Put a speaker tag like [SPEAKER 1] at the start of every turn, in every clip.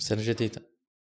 [SPEAKER 1] سنة جديدة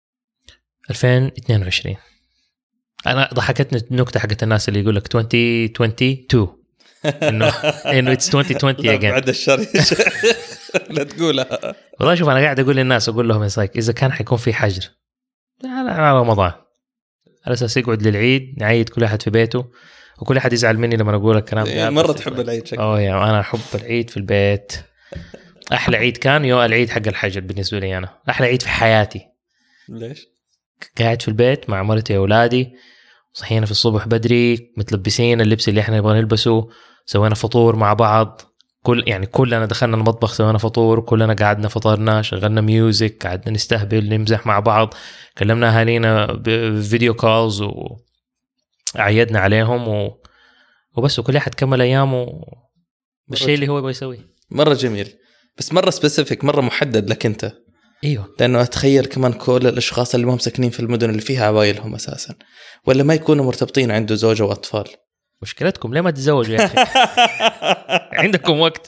[SPEAKER 2] 2022. أنا ضحكتني النكتة حقت الناس اللي يقول لك 2022 إنه it's 2020 again.
[SPEAKER 1] بعد الشر لا تقولها.
[SPEAKER 2] والله شوف أنا قاعد أقول للناس أقول لهم إذا كان حيكون في حجر على رمضان على أساس يقعد للعيد نعيد كل أحد في بيته وكل أحد يزعل مني لما أقول الكلام ده.
[SPEAKER 1] مرة تحب العيد شكل.
[SPEAKER 2] يعني أنا أحب العيد في البيت. أحلى عيد كان العيد حق الحجر بالنسبة لي. أنا أحلى عيد في حياتي.
[SPEAKER 1] ليش؟
[SPEAKER 2] قاعد في البيت مع مرتي وأولادي صحينا في الصبح بدري متلبسين اللبس اللي احنا نبغى نلبسه سوينا فطور مع بعض كلنا دخلنا المطبخ سوينا فطور كلنا قعدنا فطرنا شغلنا ميوزك قعدنا نستهبل نمزح مع بعض كلمنا أهالينا بفيديو كولز وعيدنا عليهم وبس وكل أحد كمل أيامه بالشيء اللي هو يبغى يسويه.
[SPEAKER 1] مرة جميل بس مرة سبيسيفيك مرة محدد لك أنت.
[SPEAKER 2] ايوه
[SPEAKER 1] لانه اتخيل كمان كل الاشخاص اللي هم ساكنين في المدن اللي فيها عوائلهم اساسا ولا ما يكونوا مرتبطين عنده زوجة واطفال.
[SPEAKER 2] مشكلتكم ليه ما تتزوجوا يا اخي؟ عندكم وقت.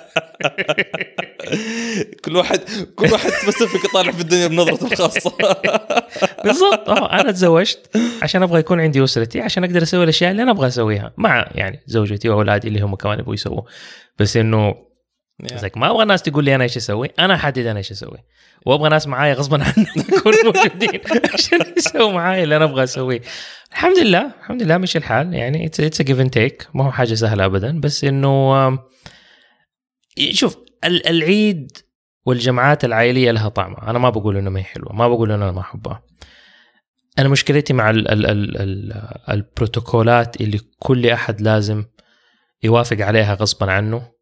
[SPEAKER 1] كل واحد سبيسيفيك يطالع في الدنيا بنظرته الخاصة.
[SPEAKER 2] بالضبط. انا تزوجت عشان ابغى يكون عندي اسرتي عشان اقدر اسوي الاشياء اللي انا ابغى اسويها مع زوجتي واولادي اللي هم كمان يبغوا يسووا. بس انه ما ابغى الناس تقول لي انا ايش اسوي. انا احدد انا ايش اسوي وابغى ناس معايا غصبا عني يكونوا موجودين عشان يسووا معايا اللي انا ابغى اسويه. الحمد لله مش الحال يعني it's a give and take. ما هو حاجه سهله ابدا. بس انه شوف العيد والجمعات العائليه لها طعمها. انا ما بقول انه ما هي حلوه ما بقول انه انا ما احبها. انا مشكلتي مع البروتوكولات اللي كل احد لازم يوافق عليها غصبا عنه.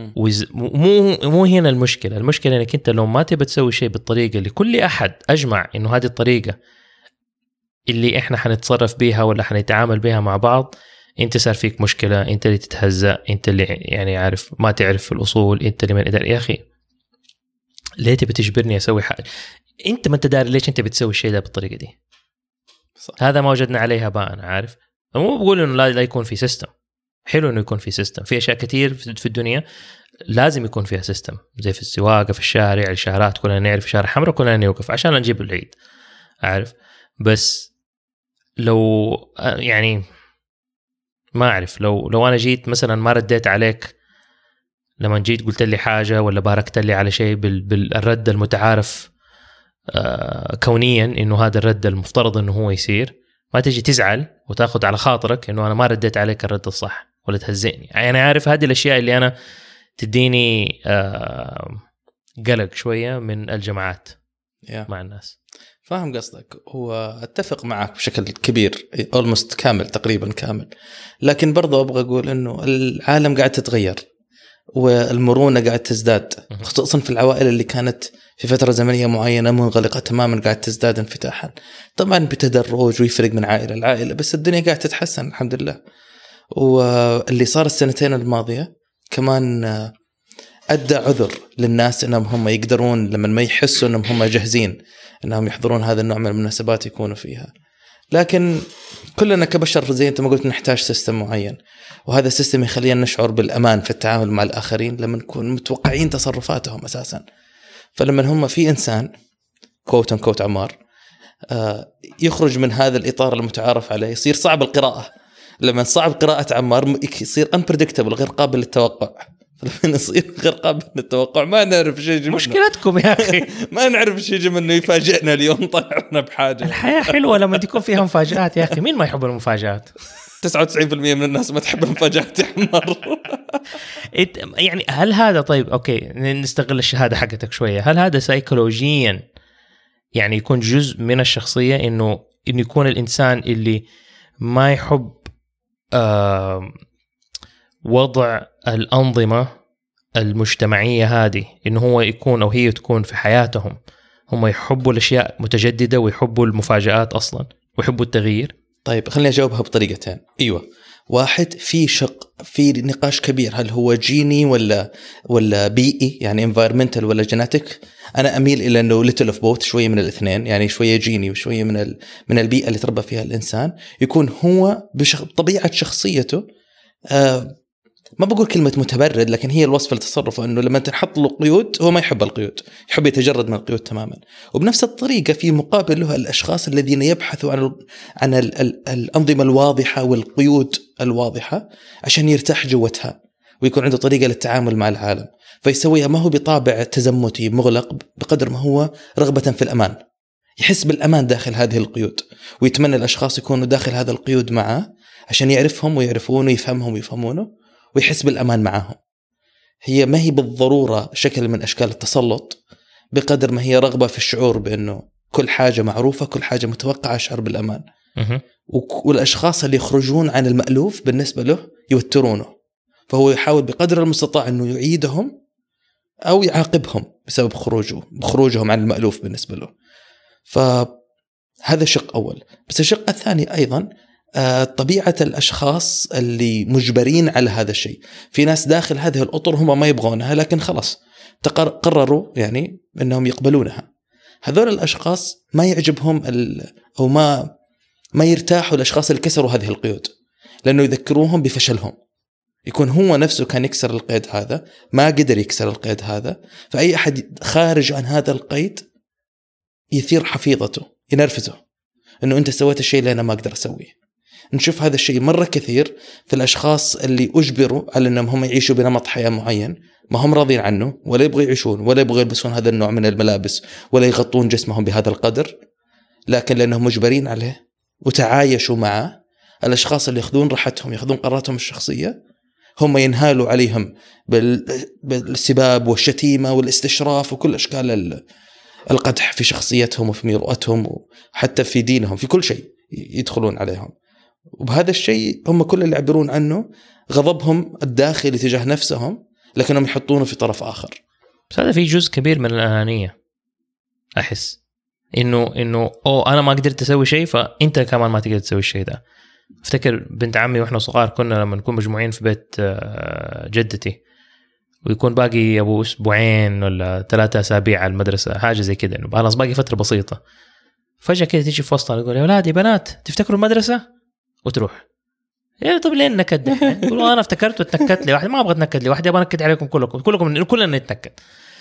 [SPEAKER 2] مو هنا المشكلة انك انت لو ما تبي تسوي شيء بالطريقة اللي كل احد اجمع انه هذه الطريقة اللي احنا حنتصرف بيها ولا حنتعامل بيها مع بعض انت صار فيك مشكلة. انت اللي تتهزأ انت اللي يعني عارف ما تعرف في الاصول انت اللي من ادار. يا اخي ليه تبي تجبرني اسوي حاجة انت ما انت داري ليش انت بتسوي الشيء ده بالطريقة دي صح. هذا ما وجدنا عليها بقى. انا عارف مو بقول انه لا يكون في سيستم. حلو انه يكون في سيستم. في اشياء كتير في الدنيا لازم يكون فيها سيستم زي في السواقه في الشارع الشارات كلنا نعرف شارع حمراء كلنا نوقف عشان نجيب العيد عارف. بس لو يعني ما اعرف لو انا جيت مثلا ما رديت عليك لما جيت قلت لي حاجه ولا باركت لي على شيء بالرد المتعارف كونيا انه هذا الرد المفترض انه هو يصير ما تجي تزعل وتاخذ على خاطرك انه انا ما رديت عليك الرد الصح ولا تهزئني. يعني انا عارف هذه الاشياء اللي انا تديني قلق شويه من الجماعات مع الناس.
[SPEAKER 1] فاهم قصدك. هو اتفق معك بشكل كبير almost كامل تقريبا كامل. لكن برضو ابغى اقول انه العالم قاعد تتغير والمرونه قاعد تزداد خصوصا في العوائل اللي كانت في فترة زمنية معينة منغلقة تماما قاعد تزداد انفتاحا. طبعا بتدرج ويفرق من عائلة لعائلة بس الدنيا قاعد تتحسن الحمد لله. واللي صار السنتين الماضية كمان أدى عذر للناس إنهم هم يقدرون لما ما يحسوا إنهم هم جاهزين إنهم يحضرون هذا النوع من المناسبات يكونوا فيها. لكن كلنا كبشر زي أنت ما قلت نحتاج سيستم معين وهذا السيستم يخلينا نشعر بالأمان في التعامل مع الآخرين لما نكون متوقعين تصرفاتهم أساساً. فلما هم في إنسان كوت كوت عمار يخرج من هذا الإطار المتعارف عليه يصير صعب القراءة. لما صعب قراءة عمار يصير unpredictable غير قابل للتوقع. لما يصير غير قابل للتوقع ما نعرف شيء يجي
[SPEAKER 2] مشكلتكم يا أخي.
[SPEAKER 1] ما نعرف شيء يجي منه يفاجئنا اليوم طلعنا بحاجة.
[SPEAKER 2] الحياة حلوة لما تكون فيها مفاجآت يا أخي. مين ما يحب المفاجآت؟
[SPEAKER 1] 99% من الناس ما تحب المفاجآت يا عمار.
[SPEAKER 2] يعني هل هذا طيب أوكي نستغل الشهادة حقتك شوية. هل هذا سيكولوجيا يعني يكون جزء من الشخصية إنه يكون الإنسان اللي ما يحب وضع الأنظمة المجتمعية هذه إنه هو يكون أو هي تكون في حياتهم هم يحبوا الأشياء متجددة ويحبوا المفاجآت أصلا ويحبوا التغيير.
[SPEAKER 1] طيب خليني أجاوبها بطريقتين. أيوة واحد في في نقاش كبير هل هو جيني ولا بيئي يعني environmental ولا genetic. أنا أميل إلى إنه little of both شوية من الاثنين يعني شوية جيني وشوية من البيئة اللي تربى فيها الإنسان يكون هو بطبيعة شخصيته ما بقول كلمة متبرد، لكن هي الوصف لتصرفه أنه لما تنحط له قيود هو ما يحب القيود، يحب يتجرد من القيود تماما. وبنفس الطريقة في مقابل له الأشخاص الذين يبحثوا عن الأنظمة الواضحة والقيود الواضحة عشان يرتاح جوتها ويكون عنده طريقة للتعامل مع العالم، فيسويها ما هو بطابع تزمتي مغلق بقدر ما هو رغبة في الأمان، يحس بالأمان داخل هذه القيود، ويتمنى الأشخاص يكونوا داخل هذا القيود معه عشان يعرفهم ويعرفونه، يفهمهم ويفهمونه، ويحس بالأمان معهم. هي ما هي بالضرورة شكل من أشكال التسلط بقدر ما هي رغبة في الشعور بأنه كل حاجة معروفة، كل حاجة متوقعة، أشعر بالأمان. والأشخاص اللي يخرجون عن المألوف بالنسبة له يوترونه، فهو يحاول بقدر المستطاع أنه يعيدهم أو يعاقبهم بسبب خروجهم عن المألوف بالنسبة له. فهذا شق أول. بس الشق الثاني أيضا طبيعة الأشخاص اللي مجبرين على هذا الشيء. في ناس داخل هذه الأطر هم ما يبغونها، لكن خلاص قرروا يعني أنهم يقبلونها. هذول الأشخاص ما يعجبهم أو ما يرتاحوا الأشخاص اللي كسروا هذه القيود، لأنه يذكروهم بفشلهم. يكون هو نفسه كان يكسر القيد هذا، ما قدر يكسر القيد هذا، فأي أحد خارج عن هذا القيد يثير حفيظته، ينرفزه أنه أنت سويت الشيء اللي أنا ما أقدر أسويه. نشوف هذا الشيء مرة كثير في الأشخاص اللي أجبروا على أنهم هم يعيشوا بنمط حياة معين ما هم راضين عنه، ولا يبغوا يعيشون، ولا يبغوا يلبسون هذا النوع من الملابس، ولا يغطون جسمهم بهذا القدر، لكن لأنهم مجبرين عليه وتعايشوا معه. الأشخاص اللي يأخذون راحتهم، يأخذون قراراتهم الشخصية، هم ينهالوا عليهم بالسباب والشتيمة والاستشراف وكل أشكال القدح في شخصيتهم وفي مرؤتهم وحتى في دينهم، في كل شيء يدخلون عليهم. وبهذا الشيء هم كل اللي يعبرون عنه غضبهم الداخلي تجاه نفسهم، لكنهم يحطونه في طرف آخر.
[SPEAKER 2] بس هذا في جزء كبير من الأنانية. أحس إنه أنا ما قدرت أسوي شيء فأنت كمان ما تقدر تسوي الشيء ده. افتكر بنت عمي واحنا صغار كنا لما نكون مجموعين في بيت جدتي ويكون باقي ابو اسبوعين ولا 3 أسابيع على المدرسه، حاجه زي كده، انه خلاص باقي فتره بسيطه، فجاه كده تيجي في وسطنا يقول يا اولادي بنات تفتكروا المدرسه، وتروح يا طب لين نكد. يقولوا انا افتكرت واتنكدت لي واحد، ما ابغى اتنكد لي واحد، ابغى انكد عليكم كلنا نتنكد.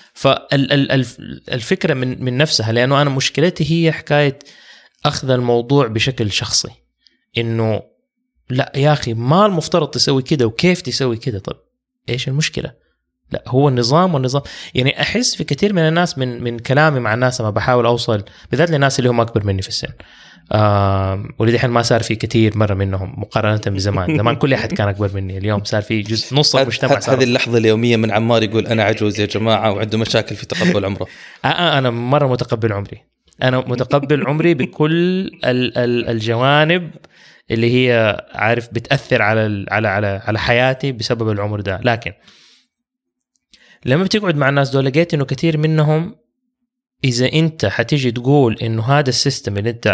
[SPEAKER 2] فالفكره من نفسها، لانه انا مشكلتي هي حكايه اخذ الموضوع بشكل شخصي، انه لا يا اخي ما المفترض تسوي كده وكيف تسوي كده. طب ايش المشكله؟ لا هو النظام والنظام. يعني احس في كثير من الناس من كلامي مع الناس لما بحاول اوصل، بالذات للناس اللي هم اكبر مني في السن، ولدي الحين ما صار في كثير مره منهم مقارنه بزمان كل احد كان اكبر مني، اليوم صار في جزء نص المجتمع.
[SPEAKER 1] هذه اللحظه اليوميه من عمار يقول انا عجوز يا جماعه وعنده مشاكل في تقبل عمره.
[SPEAKER 2] انا مره متقبل عمري، انا متقبل عمري بكل الجوانب اللي هي عارف بتأثر على حياتي بسبب العمر ده. لكن لما بتقعد مع الناس دول لقيت انه كثير منهم اذا انت حتيجي تقول انه هذا السيستم اللي انت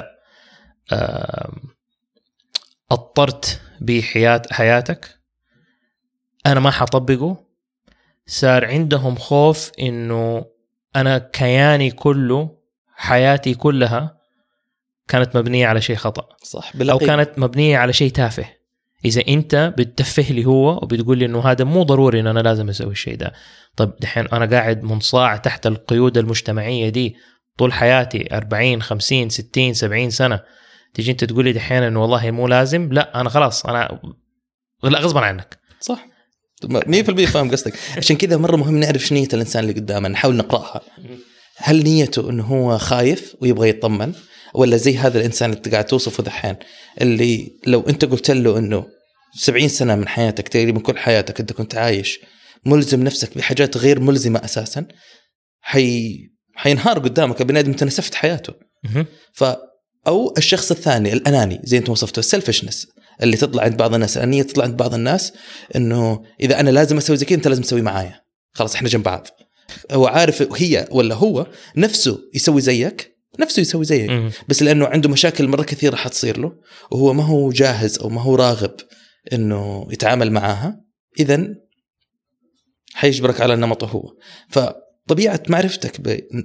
[SPEAKER 2] اضطرت بحياتك انا ما حطبقه، صار عندهم خوف انه انا كياني كله، حياتي كلها كانت مبنية على شيء خطأ، صح، أو كانت مبنية على شيء تافه. إذا أنت بتتفه لي هو وبتقول لي إنه هذا مو ضروري إن أنا لازم أسوي الشيء ده، طب دحين أنا قاعد منصاع تحت القيود المجتمعية دي طول حياتي 40 50 60 70 سنة، تيجي أنت تقول لي دحين إنه والله مو لازم، لا أنا خلاص أنا لا غصبا عنك.
[SPEAKER 1] صح 100% فاهم قصدك. عشان كذا مرة مهم نعرف نية الإنسان اللي قدامنا، نحاول نقرأها. هل نيته إنه هو خايف ويبغى يطمن، ولا زي هذا الإنسان اللي قاعد توصفه دحين اللي لو أنت قلت له إنه 70 سنة من حياتك تقريبا كل حياتك أنت كنت عايش ملزم نفسك بحاجات غير ملزمة أساسا، حينهار قدامك بني آدم تنسفت حياته. أو الشخص الثاني الأناني زي أنت وصفته، السلفشنس اللي تطلع عند بعض الناس، الأنانية تطلع عند بعض الناس إنه إذا أنا لازم أسوي زي كذا أنت لازم تسوي معايا، خلاص إحنا جنب بعض. هو عارف هي ولا هو نفسه يسوي زيك، بس لأنه عنده مشاكل مرة كثيرة حتصير له وهو ما هو جاهز أو ما هو راغب إنه يتعامل معاها، إذن حيجبرك على نمطه هو. فطبيعة معرفتك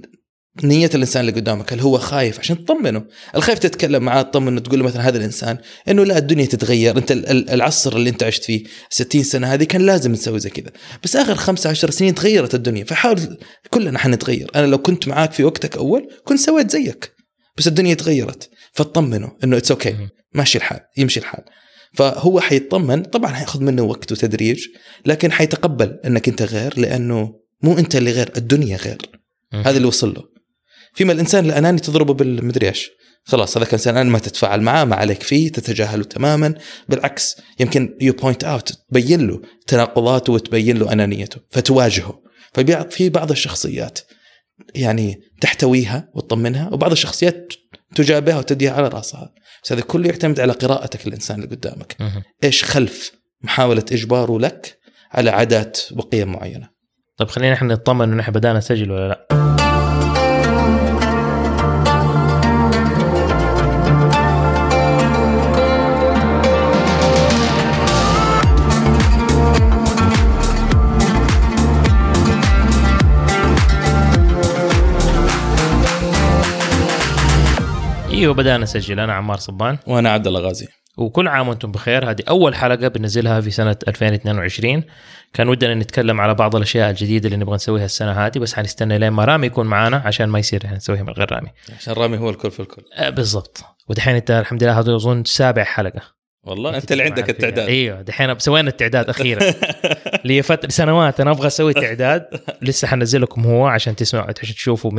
[SPEAKER 1] نية الإنسان اللي قدامك، هل هو خايف عشان تطمنه؟ الخايف تتكلم معاه تطمنه، تقول له مثلا هذا الإنسان إنه لا الدنيا تتغير، أنت العصر اللي أنت عشت فيه 60 سنة هذه كان لازم نسوي زي كذا، بس آخر 15 سنين تغيرت الدنيا، فحاول كلنا حنتغير. أنا لو كنت معاك في وقتك أول كنت سويت زيك، بس الدنيا تغيرت، فتطمنه إنه it's okay، ماشي الحال، يمشي الحال. فهو حيطمن، طبعا حياخذ منه وقت وتدريج، لكن حيتقبل إنك أنت غير، لأنه مو أنت اللي غير، الدنيا غير. هذا اللي وصل له. فيما الإنسان الأناني تضربه بالمدري إيش، خلاص هذا كان إنسان ما تتفاعل معه، ما عليك فيه، تتجاهله تماما، بالعكس يمكن you point out، تبين له تناقضاته وتبين له أنانيته فتواجهه. في بعض الشخصيات يعني تحتويها وتطمنها، وبعض الشخصيات تجابهها وتديها على رأسها. بس هذا كله يعتمد على قراءتك الإنسان اللي قدامك، إيش خلف محاولة إجباره لك على عادات وقيم معينة.
[SPEAKER 2] طب خلينا نحن نطمن إنه نحن بدأنا نسجل ولا لا. ايوه بدأنا نسجل. انا عمار صبان
[SPEAKER 1] وانا عبد الله غازي،
[SPEAKER 2] وكل عام وانتم بخير. هذه اول حلقه بننزلها في سنه 2022. كان ودنا نتكلم على بعض الاشياء الجديده اللي نبغى نسويها السنه هذه، بس حنستنى لين ما رامي يكون معانا عشان ما يصير نسويها من غير رامي،
[SPEAKER 1] عشان رامي هو الكل في الكل.
[SPEAKER 2] بالضبط. ودحين انت الحمد لله هذا اظن 7 حلقه.
[SPEAKER 1] والله انت اللي عندك التعداد.
[SPEAKER 2] ايوه دحين سوينا التعداد اخيرا. لي فتره سنوات انا ابغى اسوي تعداد، لسه حنزل لكم هو عشان تسمعوا، عشان تشوفوا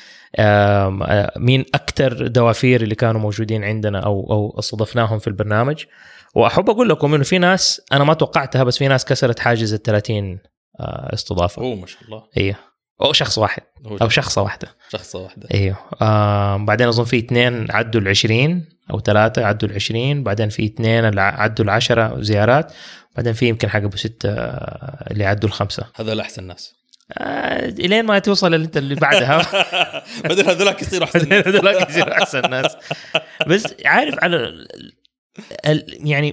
[SPEAKER 2] مين أكتر دوافير اللي كانوا موجودين عندنا أو استضفناهم في البرنامج. وأحب أقول لكم إنه في ناس أنا ما توقعتها، بس في ناس كسرت حاجز 30 استضافة.
[SPEAKER 1] أوه ما شاء الله.
[SPEAKER 2] إيه، أو شخص واحد أو شخصة واحدة. إيه. بعدين أظن في 2 عدوا 20 أو 3 عدوا 20، بعدين في 2 عدوا 10 زيارات، بعدين في يمكن حاجة ب6 اللي عدوا 5.
[SPEAKER 1] هذا الأحسن ناس.
[SPEAKER 2] إلين ما توصل اللي بعدها.
[SPEAKER 1] بدل هذولاك يصيروا
[SPEAKER 2] أحسن ناس. بس عارف على يعني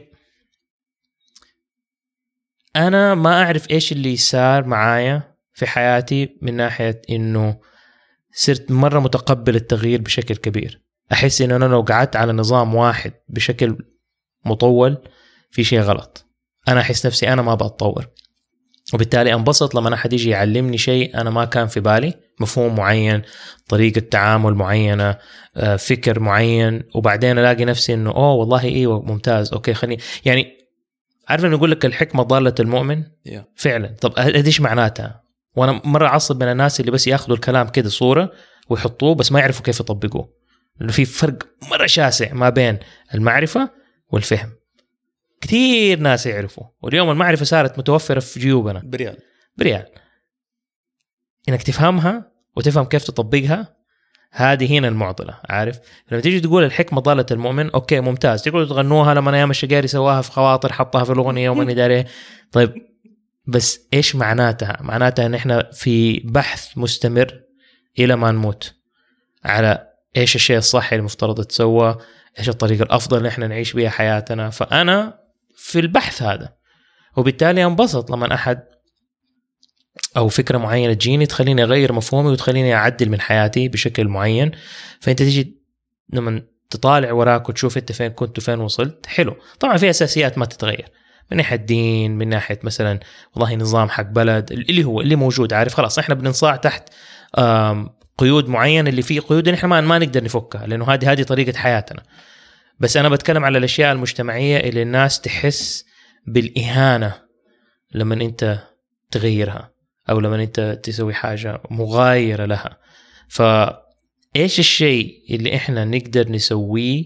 [SPEAKER 2] أنا ما أعرف إيش اللي صار معايا في حياتي، من ناحية إنه صرت مرة متقبل التغيير بشكل كبير. أحس إنه أنا لو قعدت على نظام واحد بشكل مطول في شيء غلط. أنا أحس نفسي أنا ما بتطور، وبالتالي أنبسط لما أحد يجي يعلمني شيء أنا ما كان في بالي، مفهوم معين، طريقة تعامل معينة، فكر معين، وبعدين ألاقي نفسي إنه والله إيه ممتاز، أوكي خليني يعني عارف إنه يقول لك الحكمة ضالة المؤمن. فعلا. طب هذيش معناتها. وأنا مرة عصب من الناس اللي بس يأخذوا الكلام كده صورة ويحطوه بس ما يعرفوا كيف يطبقوه، لأنه في فرق مرة شاسع ما بين المعرفة والفهم. كثير ناس يعرفوا، واليوم المعرفة صارت متوفرة في جيوبنا بريال. إنك تفهمها وتفهم كيف تطبقها، هذه هنا المعضلة. عارف لما تيجي تقول الحكمة ضالة المؤمن، أوكي ممتاز، تقولوا تغنوها لما أيام الشقاري سواها في خواطر، حطها في الأغنية ومن داريه. طيب بس إيش معناتها؟ معناتها إن إحنا في بحث مستمر إلى ما نموت على إيش الشيء الصح اللي مفترض تسوى، إيش الطريقة الأفضل اللي إحنا نعيش بها حياتنا. فأنا في البحث هذا، وبالتالي انبسط لما أحد أو فكرة معينة تجيني تخليني أغير مفهومي وتخليني أعدل من حياتي بشكل معين. فأنت تيجي لما تطالع وراك وتشوف أنت فين كنت وفين وصلت، حلو. طبعا في أساسيات ما تتغير، من ناحية الدين، من ناحية مثلا والله نظام حق بلد اللي موجود. عارف خلاص إحنا بننصاع تحت قيود معينة، اللي فيه قيود إحنا ما نقدر نفكها، لأنه هذه طريقة حياتنا. بس أنا بتكلم على الأشياء المجتمعية اللي الناس تحس بالإهانة لما أنت تغيرها، أو لما أنت تسوي حاجة مغايرة لها. فإيش الشيء اللي إحنا نقدر نسويه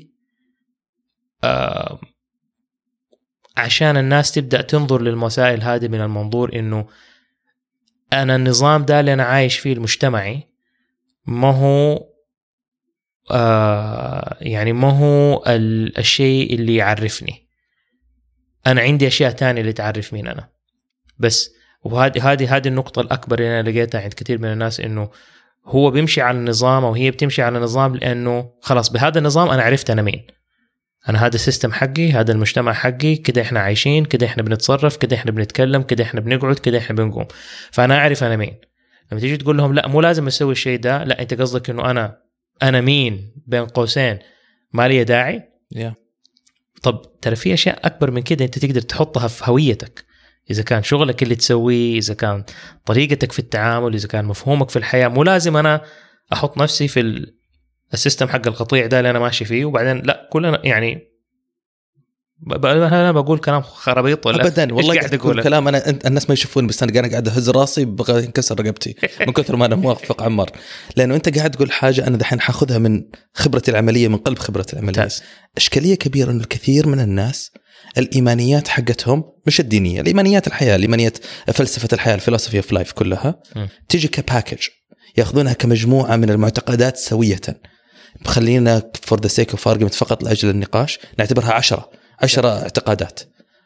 [SPEAKER 2] عشان الناس تبدأ تنظر للمسائل هذه من المنظور إنه أنا النظام ده اللي أنا عايش فيه المجتمعي ما هو يعني ما هو الشيء اللي يعرفني، أنا عندي أشياء تانية اللي تعرف مين أنا بس. وهذه النقطة الأكبر اللي أنا لقيتها عند كثير من الناس، إنه هو بيمشي على النظام أو هي بتمشي على النظام لأنه خلاص بهذا النظام أنا عرفت أنا مين، أنا هذا السيستم حقي، هذا المجتمع حقي، كده إحنا عايشين، كده إحنا بنتصرف، كده إحنا بنتكلم، كده إحنا بنقعد، كده إحنا بنقوم، فأنا أعرف أنا مين. لما تيجي تقول لهم لا مو لازم اسوي الشيء ده، لا انت قصدك انه انا مين بين قوسين ما لي داعي. طب ترى في اشياء اكبر من كده انت تقدر تحطها في هويتك، اذا كان شغلك اللي تسويه، اذا كان طريقتك في التعامل، اذا كان مفهومك في الحياه. مو لازم انا احط نفسي في السيستم حق القطيع ده اللي انا ماشي فيه وبعدين لا كلنا يعني انا بقول كلام خرابيط ولا
[SPEAKER 1] ابدا والله قاعد اقول كلام انا الناس ما يشوفون، بس انا قاعد اهز راسي بغى ينكسر رقبتي من كثر ما انا موافق عمار، لانه انت قاعد تقول حاجه انا دحين حاخذها من خبرتي العمليه، من قلب خبرتي العمليه. اشكاليه كبيره انه الكثير من الناس الايمانيات حقتهم مش الدينيه، الايمانيات الحياه، الايمانيات فلسفه الحياه، الفلسفه اوف لايف كلها تيجي كباكج، ياخذونها كمجموعه من المعتقدات سويه. خلينا فور ذا سيك اوف ارجمنت فقط لاجل النقاش نعتبرها 10 اعتقادات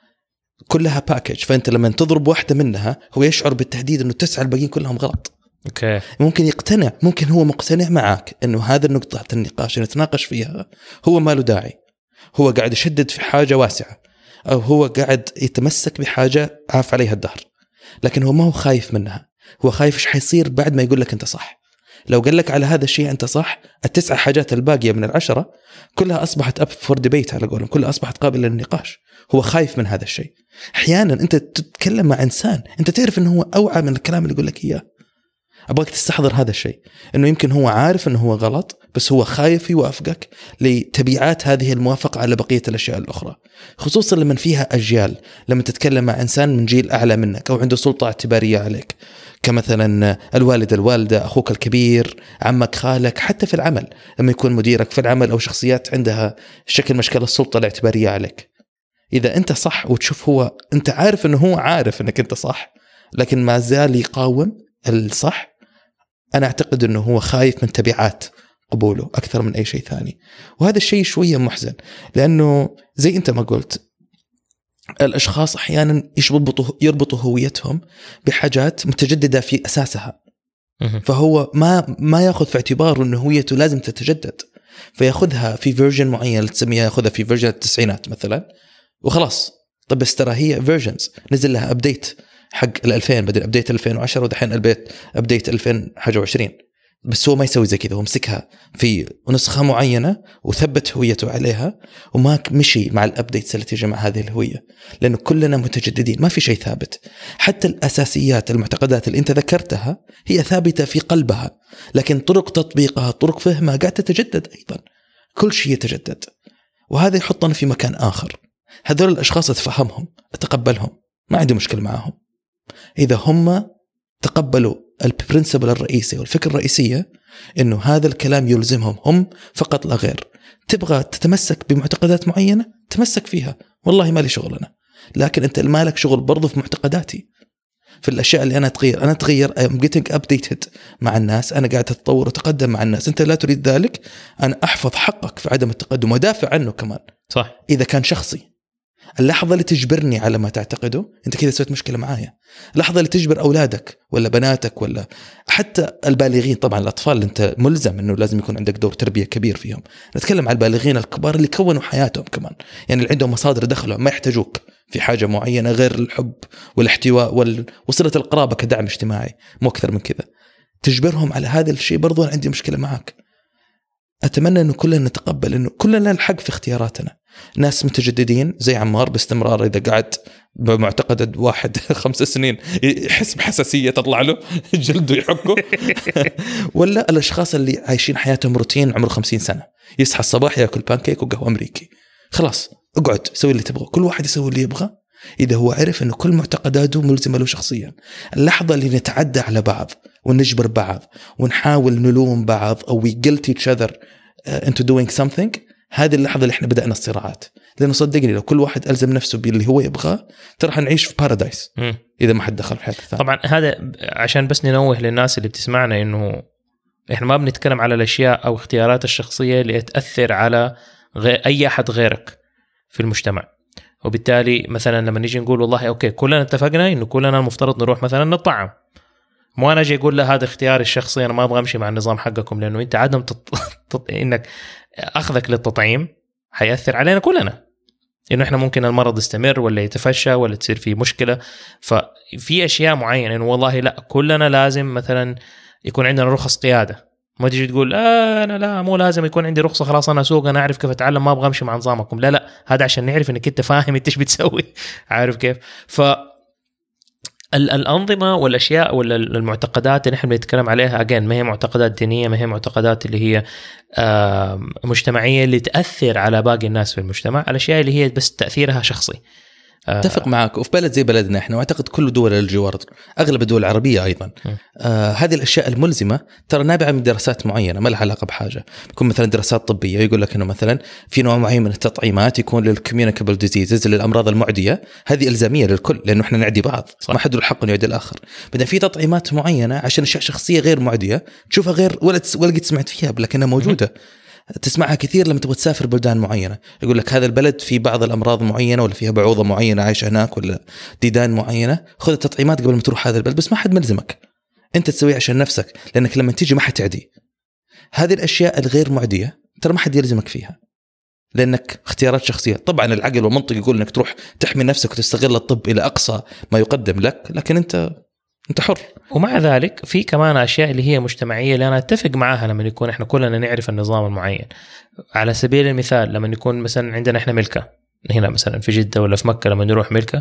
[SPEAKER 1] كلها باكج. فأنت لما تضرب واحدة منها هو يشعر بالتهديد أنه 9 الباقيين كلهم غلط.
[SPEAKER 2] أوكي.
[SPEAKER 1] ممكن يقتنع، ممكن هو مقتنع معك أنه هذا النقطة النقاش اللي نتناقش فيها هو ما له داعي، هو قاعد يشدد في حاجة واسعة، أو هو قاعد يتمسك بحاجة عاف عليها الدهر، لكن هو ما هو خايف منها، هو خايف إيش حيصير بعد ما يقول لك أنت صح. لو قال لك على هذا الشيء أنت صح، 9 حاجات الباقية من 10 كلها أصبحت up for debate على قولهم، كلها أصبحت قابلة للنقاش. هو خايف من هذا الشيء. أحيانا أنت تتكلم مع إنسان أنت تعرف أنه هو أوعى من الكلام اللي يقول لك إياه، أبغاك تستحضر هذا الشيء، أنه يمكن هو عارف أنه هو غلط بس هو خايف يوافقك لتبعات هذه الموافقة على بقية الأشياء الأخرى، خصوصا لما فيها أجيال. لما تتكلم مع إنسان من جيل أعلى منك أو عنده سلطة اعتبارية عليك، كمثلا الوالد، الوالدة، أخوك الكبير، عمك، خالك، حتى في العمل لما يكون مديرك في العمل أو شخصيات عندها شكل مشكلة السلطة الاعتبارية عليك. إذا أنت صح وتشوف هو أنت عارف أنه هو عارف أنك أنت صح لكن ما زال يقاوم الصح، أنا أعتقد أنه هو خايف من تبعات قبوله أكثر من أي شيء ثاني. وهذا الشيء شوية محزن، لأنه زي أنت ما قلت الأشخاص أحيانا يربطوا هويتهم بحاجات متجددة في أساسها، فهو ما يأخذ في اعتباره أنه هويته لازم تتجدد، فيأخذها في فيرجن معين تسميها، يأخذها في فيرجن التسعينات مثلا وخلاص. طب بس ترى هي فيرجنز نزل لها أبديت حق 2000 بعدين أبديت 2010 ودحين أبديت 2021، بس هو ما يسوي زي كذا، هو مسكها في نسخة معينة وثبت هويته عليها وما مشي مع الأبديتس اللي تيجي مع هذه الهوية، لأنه كلنا متجددين، ما في شيء ثابت. حتى الأساسيات، المعتقدات اللي أنت ذكرتها هي ثابتة في قلبها، لكن طرق تطبيقها، طرق فهمها قاعد تتجدد أيضا، كل شيء يتجدد، وهذا يحطنا في مكان آخر. هذول الأشخاص أتفهمهم، أتقبلهم، ما عندي مشكلة معهم إذا هم تقبلوا البرنسبل الرئيسي والفكرة الرئيسية إنه هذا الكلام يلزمهم هم فقط لا غير. تبغى تتمسك بمعتقدات معينة تمسك فيها، والله ما لي شغلنا، لكن أنت مالك شغل برضو في معتقداتي، في الأشياء اللي أنا أتغير I'm getting updated مع الناس، أنا قاعد أتطور وأتقدم مع الناس. أنت لا تريد ذلك، أنا أحفظ حقك في عدم التقدم ودافع عنه كمان.
[SPEAKER 2] صح.
[SPEAKER 1] إذا كان شخصي، اللحظة اللي تجبرني على ما تعتقده أنت كذا سويت مشكلة معايا. اللحظة اللي تجبر أولادك ولا بناتك ولا حتى البالغين، طبعا الأطفال أنت ملزم أنه لازم يكون عندك دور تربية كبير فيهم، نتكلم عن البالغين الكبار اللي كونوا حياتهم كمان، يعني اللي عندهم مصادر دخلهم، ما يحتاجوك في حاجة معينة غير الحب والاحتواء وصلة القرابة كدعم اجتماعي، مو أكثر من كذا. تجبرهم على هذا الشيء برضو أنا عندي مشكلة معك. أتمنى أنه كلنا نتقبل أنه كلنا الحق في اختياراتنا. ناس متجددين زي عمار باستمرار، إذا قعد بمعتقد واحد 5 سنين يحس بحساسية تطلع له جلده يحكه ولا الأشخاص اللي عايشين حياتهم روتين عمره 50 سنة، يصحى الصباح يأكل بانكيك وقهوة أمريكي، خلاص اقعد سوي اللي تبغى، كل واحد يسوي اللي يبغى إذا هو عرف أنه كل معتقداته ملزمة له شخصيا. اللحظة اللي نتعدى على بعض ونجبر بعض ونحاول نلوم بعض أو we guilt each other into doing something، هذه اللحظة اللي احنا بدأنا الصراعات. لأنه صدقني لو كل واحد ألزم نفسه باللي هو يبغاه ترى حنعيش في بارادايس إذا ما حد دخل في حياة الثانية.
[SPEAKER 2] طبعا هذا عشان بس ننوه للناس اللي بتسمعنا إنه إحنا ما بنتكلم على الأشياء أو اختيارات الشخصية اللي تأثر على أي أحد غيرك في المجتمع. وبالتالي مثلا لما نيجي نقول والله أوكي كلنا اتفقنا إنه كلنا المفترض نروح مثلا نطعم، مو أنا أجي أقول له هذا اختياري الشخصي، أنا ما أبغى أمشي مع النظام حقكم، لأنه أنت عدم إنك أخذك للتطعيم حيأثر علينا كلنا. إنه إحنا ممكن المرض يستمر ولا يتفشى ولا تصير فيه مشكلة. ففي أشياء معينة إنه والله لا كلنا لازم مثلا يكون عندنا رخص قيادة، ما تيجي تقول أنا لا مو لازم يكون عندي رخصة خلاص أنا أسوق أنا أعرف كيف أتعلم ما أبغى أمشي مع نظامكم. لا هذا عشان نعرف إنك أنت فاهم أنت إيش بتسوي عارف كيف. الأنظمة والأشياء ولا المعتقدات اللي نحن بنتكلم عليها ما هي معتقدات دينية، ما هي معتقدات اللي هي مجتمعية اللي تأثر على باقي الناس في المجتمع، الأشياء اللي هي بس تأثيرها شخصي.
[SPEAKER 1] اتفق معك. وفي بلد زي بلدنا احنا واعتقد كل دول الجوار اغلب الدول العربيه ايضا هذه الاشياء الملزمه ترى نابعه من دراسات معينه ما لها علاقه بحاجه. يكون مثلا دراسات طبيه يقول لك انه مثلا في نوع معين من التطعيمات يكون للكوميونيكابل ديزيزز للامراض المعديه، هذه الزاميه للكل لانه احنا نعدي بعض صح. ما حد له الحق انه يعدي الاخر. بدنا في تطعيمات معينه عشان اشياء شخصيه غير معديه تشوفها غير ولا قد سمعت فيها لكنها موجوده تسمعها كثير لما تبغى تسافر بلدان معينة. يقول لك هذا البلد في بعض الأمراض معينة ولا فيها بعوضة معينة عايشة هناك ولا ديدان معينة، خذ التطعيمات قبل ما تروح هذا البلد، بس ما حد ملزمك أنت تسويه عشان نفسك، لأنك لما تيجي ما حتعدي. هذه الأشياء الغير معدية ترى ما حد يلزمك فيها لأنك اختيارات شخصية. طبعا العقل والمنطق يقول أنك تروح تحمي نفسك وتستغل الطب إلى أقصى ما يقدم لك، لكن أنت حر.
[SPEAKER 2] ومع ذلك في كمان أشياء اللي هي مجتمعية اللي أنا أتفق معها لما يكون إحنا كلنا نعرف النظام المعين. على سبيل المثال لما يكون مثلا عندنا إحنا ملكة هنا مثلا في جدة ولا في مكة، لما نروح ملكة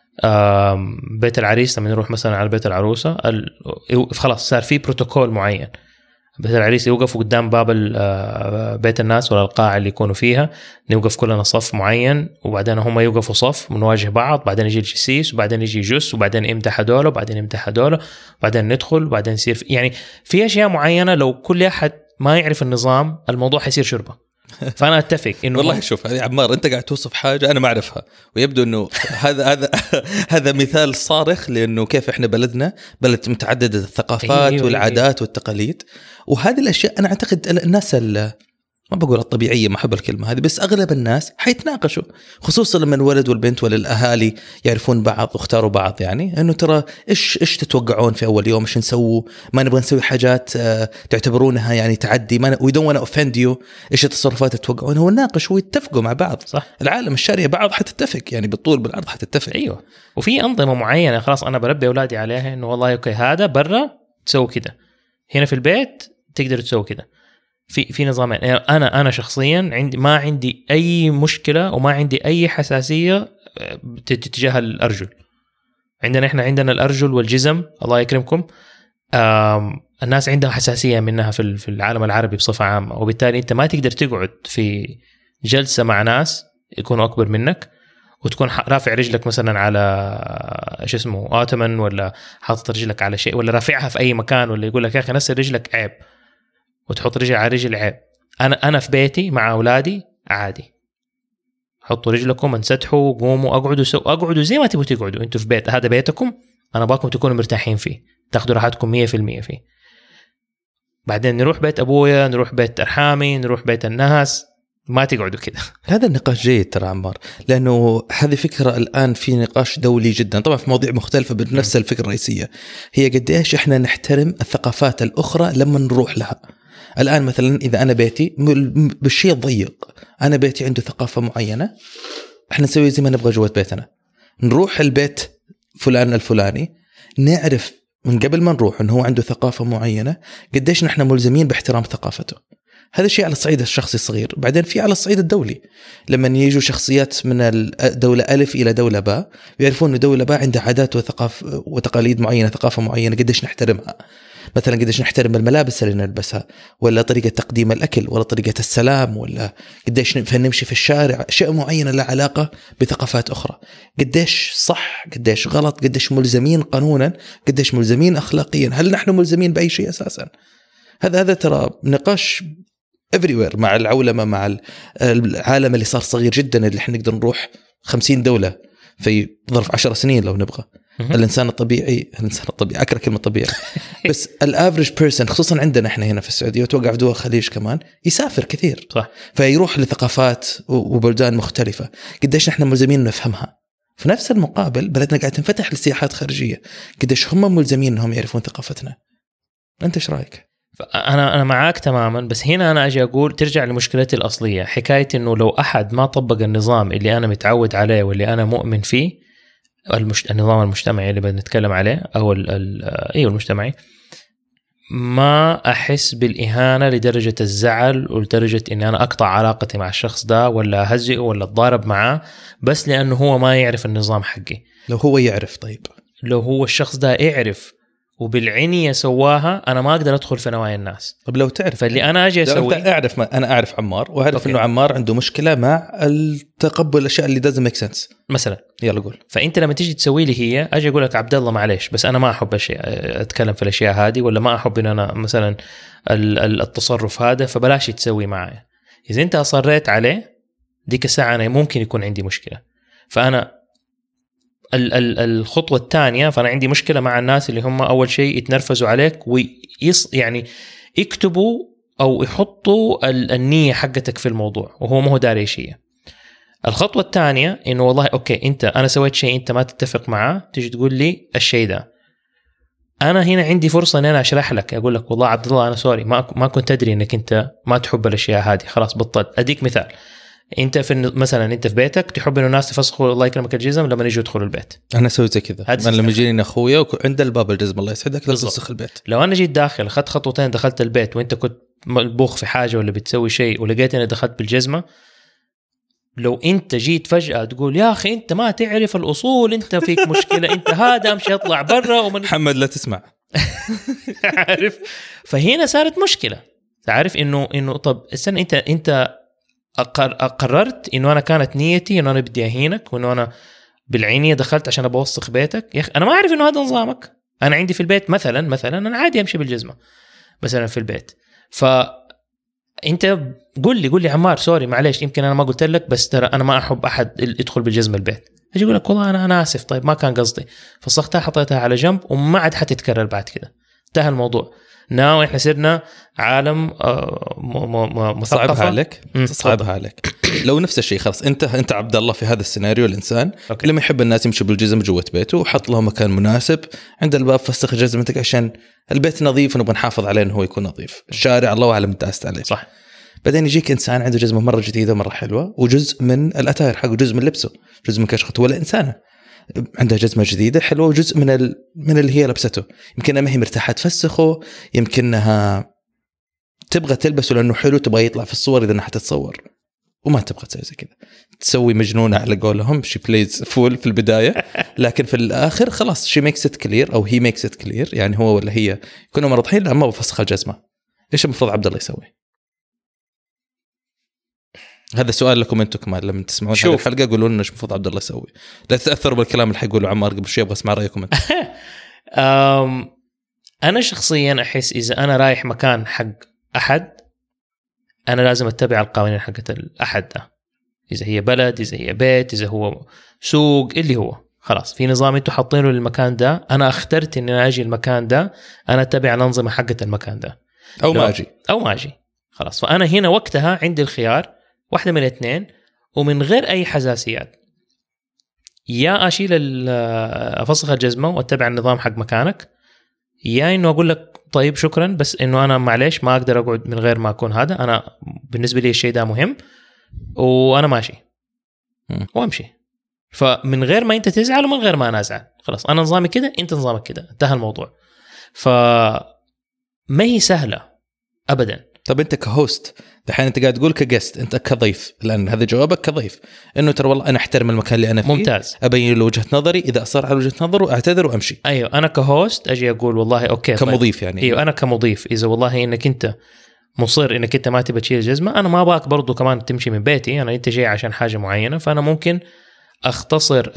[SPEAKER 2] بيت العريس، لما نروح مثلا على بيت العروسة خلاص صار في بروتوكول معين. بيت العريس يوقفوا قدام باب بيت الناس ولا القاعة اللي يكونوا فيها، نوقف كلنا صف معين وبعدين هم يوقفوا صف ونواجه بعض، بعدين يجي الجسيس وبعدين يجي جس وبعدين امدح هذول وبعدين امدح هذول وبعدين ندخل وبعدين يصير يعني في أشياء معينة لو كل أحد ما يعرف النظام الموضوع حيصير شربة. فأنا أتفق إنه
[SPEAKER 1] والله شوف هذه عمار أنت قاعد توصف حاجة أنا ما أعرفها، ويبدو إنه هذا مثال صارخ لأنه كيف إحنا بلدنا بلد متعددة الثقافات والعادات والتقاليد، وهذه الأشياء أنا أعتقد الناس ما بقول الطبيعية، ما أحب الكلمة هذه، بس أغلب الناس حيتناقشوا، خصوصا لما الولد والبنت ولا الأهالي يعرفون بعض واختاروا بعض، يعني إنه ترى إيش تتوقعون في أول يوم، إيش نسوي، ما نبغى نسوي حاجات تعتبرونها يعني تعدي، ما we don't wanna offend you، إيش التصرفات تتوقعونها، ونناقش ويتفقوا مع بعض.
[SPEAKER 2] صح.
[SPEAKER 1] العالم الشرعي بعض حتتفق يعني بالطول بالعرض حتتفق.
[SPEAKER 2] أيوة. وفي أنظمة معينة خلاص أنا بربي أولادي عليها، إنه والله أوكي هذا برا تسوي كده، هنا في البيت تقدر تسوي كده. في نظامين. انا شخصيا ما عندي اي مشكله وما عندي اي حساسيه تجاه الارجل. احنا عندنا الارجل والجزم الله يكرمكم، الناس عندها حساسيه منها في العالم العربي بصفه عامه، وبالتالي انت ما تقدر تقعد في جلسه مع ناس يكونوا اكبر منك وتكون رافع رجلك مثلا على ايش اسمه اوتمن، ولا حاطط رجلك على شيء، ولا رافعها في اي مكان، ولا يقول لك يا اخي نسل رجلك عيب وتحط رجل على رجل عيب. أنا في بيتي مع أولادي عادي، حطوا رجلكم انسدحوا قوموا أقعدوا زي ما تبغوا تقعدوا، أنتوا في بيت، هذا بيتكم، أنا باكم تكونوا مرتاحين فيه، تاخدوا راحتكم 100% فيه. بعدين نروح بيت أبويا، نروح بيت أرحامي، نروح بيت الناس، ما تقعدوا كده.
[SPEAKER 1] هذا النقاش جيد ترى عمار، لأنه هذه فكرة الآن في نقاش دولي جدا طبعا في مواضيع مختلفة، بنفس الفكرة الرئيسية هي قد إيش إحنا نحترم الثقافات الأخرى لما نروح لها. الآن مثلا إذا أنا بيتي بالشيء الضيق، أنا بيتي عنده ثقافة معينة، إحنا نسوي زي ما نبغى جوة بيتنا، نروح البيت فلان الفلاني نعرف من قبل ما نروح إنه هو عنده ثقافة معينة، قديش نحن ملزمين باحترام ثقافته. هذا الشيء على الصعيد الشخصي الصغير. بعدين في على الصعيد الدولي لما يجوا شخصيات من الدولة ألف إلى دولة باء يعرفون إنه دولة باء عندها عادات وتقاليد معينة، ثقافة معينة، قديش نحترمها. مثلا قديش نحترم الملابس اللي نلبسها، ولا طريقة تقديم الأكل، ولا طريقة السلام، ولا قديش نمشي في الشارع، أشياء معينة لها علاقة بثقافات أخرى، قديش صح قديش غلط، قديش ملزمين قانونا، قديش ملزمين أخلاقيا، هل نحن ملزمين بأي شيء أساسا. هذا ترى نقاش everywhere مع العولمة، مع العالم اللي صار صغير جدا، اللي احنا نقدر نروح 50 دولة في ظرف 10 سنين لو نبغى. الإنسان الطبيعي أكره كلمة طبيعي بس الافريج بيرسون خصوصا عندنا احنا هنا في السعودية وتوقع في دول الخليج كمان يسافر كثير،
[SPEAKER 2] صح،
[SPEAKER 1] فيروح لثقافات وبلدان مختلفة، قديش نحن ملزمين نفهمها. في نفس المقابل بلدنا قاعد تنفتح لسياحات خارجية، قديش هم ملزمين انهم يعرفون ثقافتنا. انت ايش رايك؟
[SPEAKER 2] انا معاك تماما، بس هنا انا اجي اقول ترجع لمشكلتي الاصليه، حكايه انه لو احد ما طبق النظام اللي انا متعود عليه واللي انا مؤمن فيه، النظام المجتمعي اللي بنتكلم عليه او ايوه المجتمعي، ما احس بالاهانه لدرجه الزعل ولدرجه اني انا اقطع علاقتي مع الشخص ده ولا اهزئه ولا اتضارب معاه بس لانه هو ما يعرف النظام حقي.
[SPEAKER 1] لو هو يعرف، طيب
[SPEAKER 2] لو هو الشخص ده يعرف وبالعنية سواها، أنا ما أقدر أدخل في نوايا الناس.
[SPEAKER 1] طب لو تعرف،
[SPEAKER 2] فاللي أنا أجي أسوي،
[SPEAKER 1] أنا أعرف عمار وأعرف إنه عمار عنده مشكلة مع التقبل الأشياء اللي doesn't make sense
[SPEAKER 2] مثلا.
[SPEAKER 1] يلا قول.
[SPEAKER 2] فأنت لما تيجي تسوي لي هي، أجي أقول لك عبد الله معليش، بس أنا ما أحب أتكلم في الأشياء هذه، ولا ما أحب إن أنا مثلا التصرف هذا، فبلاش تسوي معي. إذا أنت أصريت عليه ديك الساعة أنا ممكن يكون عندي مشكلة. فأنا الخطوة الثانية، فأنا عندي مشكلة مع الناس اللي هم أول شيء يتنرفزوا عليك يعني يكتبوا أو يحطوا النية حقتك في الموضوع وهو ما هو داري شيء. الخطوة الثانية إنه والله أوكي أنا سويت شيء أنت ما تتفق معه، تيجي تقول لي الشيء ده، أنا هنا عندي فرصة إن أنا أشرح لك، أقول لك والله عبد الله أنا سوري ما كنت أدري إنك أنت ما تحب الأشياء هذه، خلاص بطلت. أديك مثال، انت مثلا انت في بيتك تحب انه الناس تفسخوا الله يكرمك الجزم لما يجوا يدخلوا البيت.
[SPEAKER 1] انا اسوي زي كذا، انا لما يجيني اخويا عند الباب الجزمه الله يسعدك لا تفسخ البيت.
[SPEAKER 2] لو انا جيت داخل اخذت خطوتين دخلت البيت وانت كنت ملبوخ في حاجه ولا بتسوي شيء ولقيت اني دخلت بالجزمه، لو انت جيت فجاه تقول يا اخي انت ما تعرف الاصول، انت فيك مشكله، انت هذا امشي اطلع برا
[SPEAKER 1] محمد لا تسمع
[SPEAKER 2] عارف. فهنا صارت مشكله. تعرف انه طب استنى، انت قررت انه انا كانت نيتي انه انا بدي اهينك وانه انا بالعينيه دخلت عشان ابوسخ بيتك. يا اخي انا ما اعرف انه هذا نظامك. انا عندي في البيت مثلا انا عادي امشي بالجزمه مثلا في البيت، فانت قول لي عمار سوري معليش يمكن انا ما قلت لك، بس ترى انا ما احب احد يدخل بالجزمه البيت. اجي اقول لك والله انا اسف، طيب ما كان قصدي، فسختها حطيتها على جنب وما عاد حتتكرر بعد كده، انتهى الموضوع. ناو احنا صرنا عالم
[SPEAKER 1] صعبها عليك لو نفس الشيء خلاص انت عبد الله في هذا السيناريو الانسان أوكي. لما يحب الناس يمشي بالجزم جوه بيته وحط له مكان مناسب عند الباب، فسخ جزمتك عشان البيت نظيف ونبغى نحافظ عليه انه هو يكون نظيف. الشارع الله اعلم داست عليه
[SPEAKER 2] صح.
[SPEAKER 1] بعدين يجيك انسان عنده جزمه مره جديده مره حلوه وجزء من الاتاير حقه، جزء من لبسه، جزء من كشخته، ولا انسانه عندها جزمة جديدة حلوة وجزء من اللي هي لبسته يمكنها ما هي مرتاحة تفسخه، يمكنها تبغى تلبسه لأنه حلو، تبغى يطلع في الصور إذا أنها تتصور وما تبغى تسوي زي كذا، تسوي مجنونة على قولهم، she plays full في البداية لكن في الآخر خلاص she makes it clear أو he makes it clear، يعني هو ولا هي يكونوا مرضحين لا ما بفسخ الجزمة. إيش المفروض عبد الله يسوي؟ هذا سؤال لكم انتم كمان لما تسمعون هذه الحلقه قولوا لنا ايش المفروض عبد الله يسوي، لا تتاثروا بالكلام اللي حيقوله عمار قبل شوي، ابغى اسمع رايكم انتم.
[SPEAKER 2] انا شخصيا احس اذا انا رايح مكان حق احد انا لازم اتبع القوانين حقت الاحد ده، اذا هي بلد، اذا هي بيت، اذا هو سوق، اللي هو خلاص في نظام انتم حاطينه للمكان ده، انا اخترت ان انا اجي المكان ده، انا اتبع الانظمه حقت المكان ده
[SPEAKER 1] او ما اجي
[SPEAKER 2] خلاص. فانا هنا وقتها عندي الخيار واحدة من الاثنين ومن غير أي حساسيات، يا أشيل أفسخ الجزمة واتبع النظام حق مكانك، يا إنه أقول لك طيب شكرا بس إنه أنا معليش ما أقدر أقعد من غير ما أكون هذا، أنا بالنسبة لي الشيء ده مهم وأنا ماشي وأمشي. فمن غير ما أنت تزعل ومن غير ما أنا أزعل، خلاص أنا نظامي كده أنت نظامك كده، انتهى الموضوع. فما هي سهلة أبدا.
[SPEAKER 1] طب انت كهوست دحين انت قاعد تقول كجست، انت كضيف، لان هذا جوابك كضيف انه ترى والله انا احترم المكان اللي انا فيه،
[SPEAKER 2] ممتاز،
[SPEAKER 1] ابين له وجهه نظري، اذا اصر على وجهه نظره اعتذر وامشي.
[SPEAKER 2] ايوه انا كهوست اجي اقول والله اوكي
[SPEAKER 1] كمضيف يعني
[SPEAKER 2] ايوه انا كمضيف اذا والله انك انت مصر انك انت ما تبي تشيل الجزمه، انا ما ابغاك برضو كمان تمشي من بيتي، انا انت جاي عشان حاجه معينه، فانا ممكن اختصر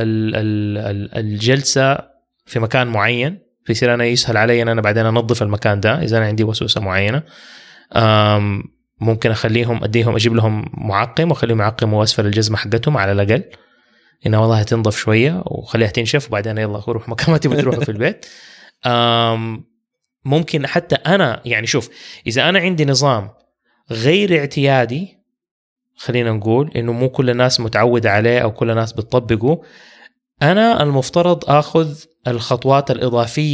[SPEAKER 2] الجلسه في مكان معين، فيصير انا يسهل علي ان انا بعدين انظف المكان ده اذا انا عندي وسوسه معينه. ممكن اخليهم اجيب لهم معقم واخليهم يعقموا اسفل الجزمه حقتهم على الاقل، انها والله تنظف شويه وخليها تنشف وبعدين يلا روح مكان ما تبي تروحوا في البيت. ممكن حتى انا يعني شوف، اذا انا عندي نظام غير اعتيادي، خلينا نقول انه مو كل الناس متعودة عليه او كل الناس بتطبقه، انا المفترض اخذ الخطوات الاضافيه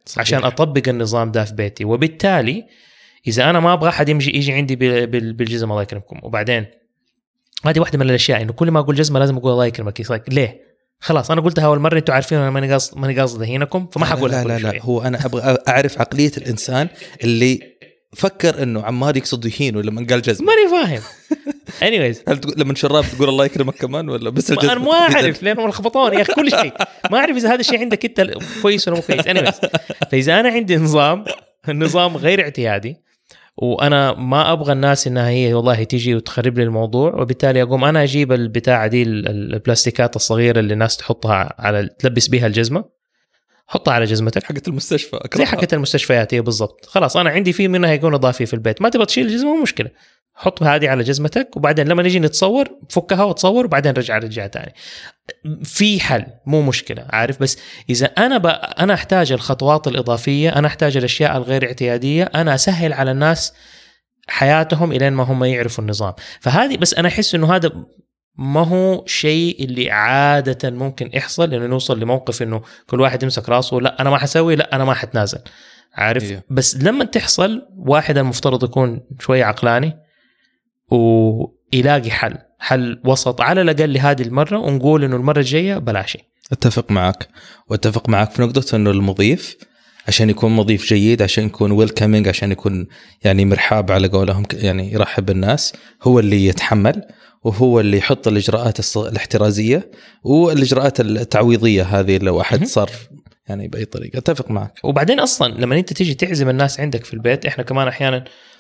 [SPEAKER 1] صحيح.
[SPEAKER 2] عشان أطبق النظام ده في بيتي. وبالتالي إذا أنا ما أبغى أحد يجي عندي بالجزمة الله يكرمكم، وبعدين هذه واحدة من الأشياء إنه كل ما أقول جزمة لازم أقول الله يكرمك. ليه؟ خلاص أنا قلتها أول مرة، أنتوا عارفين أنا ماني قاصد هينكم، فما حقولها.
[SPEAKER 1] لا هو أنا أبغى أعرف عقلية الإنسان اللي فكر إنه عمار يقصد يهين ولا من قال جزمة.
[SPEAKER 2] ماني فاهم. anyways
[SPEAKER 1] هل لما شراب تقول الله يكرمك كمان ولا بس الجزمة؟
[SPEAKER 2] أنا ما أعرف لأنهم لخبطوني يا أخي كل شيء. ما أعرف إذا هذا الشيء عندك أنت كويس ولا مو كويس. anyways فإذا أنا عندي النظام غير اعتيادي، وانا ما ابغى الناس انها هي والله تيجي وتخرب لي الموضوع، وبالتالي اقوم انا اجيب البتاعه دي البلاستيكات الصغيره اللي الناس تحطها على تلبس بيها الجزمه، حطها على جزمتك
[SPEAKER 1] حقة المستشفى
[SPEAKER 2] زي حقة المستشفيات هي بالضبط. خلاص انا عندي في منها يكون اضافي في البيت، ما تبغى تشيل الجزمه مو مشكله، حط هذه على جزمتك، وبعدين لما نيجي نتصور فكها وتصور وبعدين رجع تاني. في حل مو مشكله، عارف. بس اذا انا احتاج الخطوات الاضافيه، انا احتاج الاشياء الغير اعتياديه، انا اسهل على الناس حياتهم الين ما هم يعرفوا النظام. فهذه بس انا احس انه هذا ما هو شيء اللي عاده ممكن يحصل، لانه نوصل لموقف انه كل واحد يمسك راسه، لا انا ما حسوي، لا انا ما حتنازل، عارف.
[SPEAKER 1] إيه.
[SPEAKER 2] بس لما تحصل واحد المفترض يكون شويه عقلاني ويلاقي حل وسط على الأقل لهذه المرة، ونقول إنه المرة الجاية بلاشي.
[SPEAKER 1] اتفق معك في نقطة إنه المضيف عشان يكون مضيف جيد، عشان يكون ويلكمينج، عشان يكون يعني مرحاب على قولهم، يعني يرحب بالناس، هو اللي يتحمل وهو اللي يحط الإجراءات الاحترازية والإجراءات التعويضية هذه لو أحد صار يعني بأي طريقة. اتفق معك.
[SPEAKER 2] وبعدين أصلا لما أنت تيجي تعزم الناس عندك في البيت، إحنا كمان أحيانا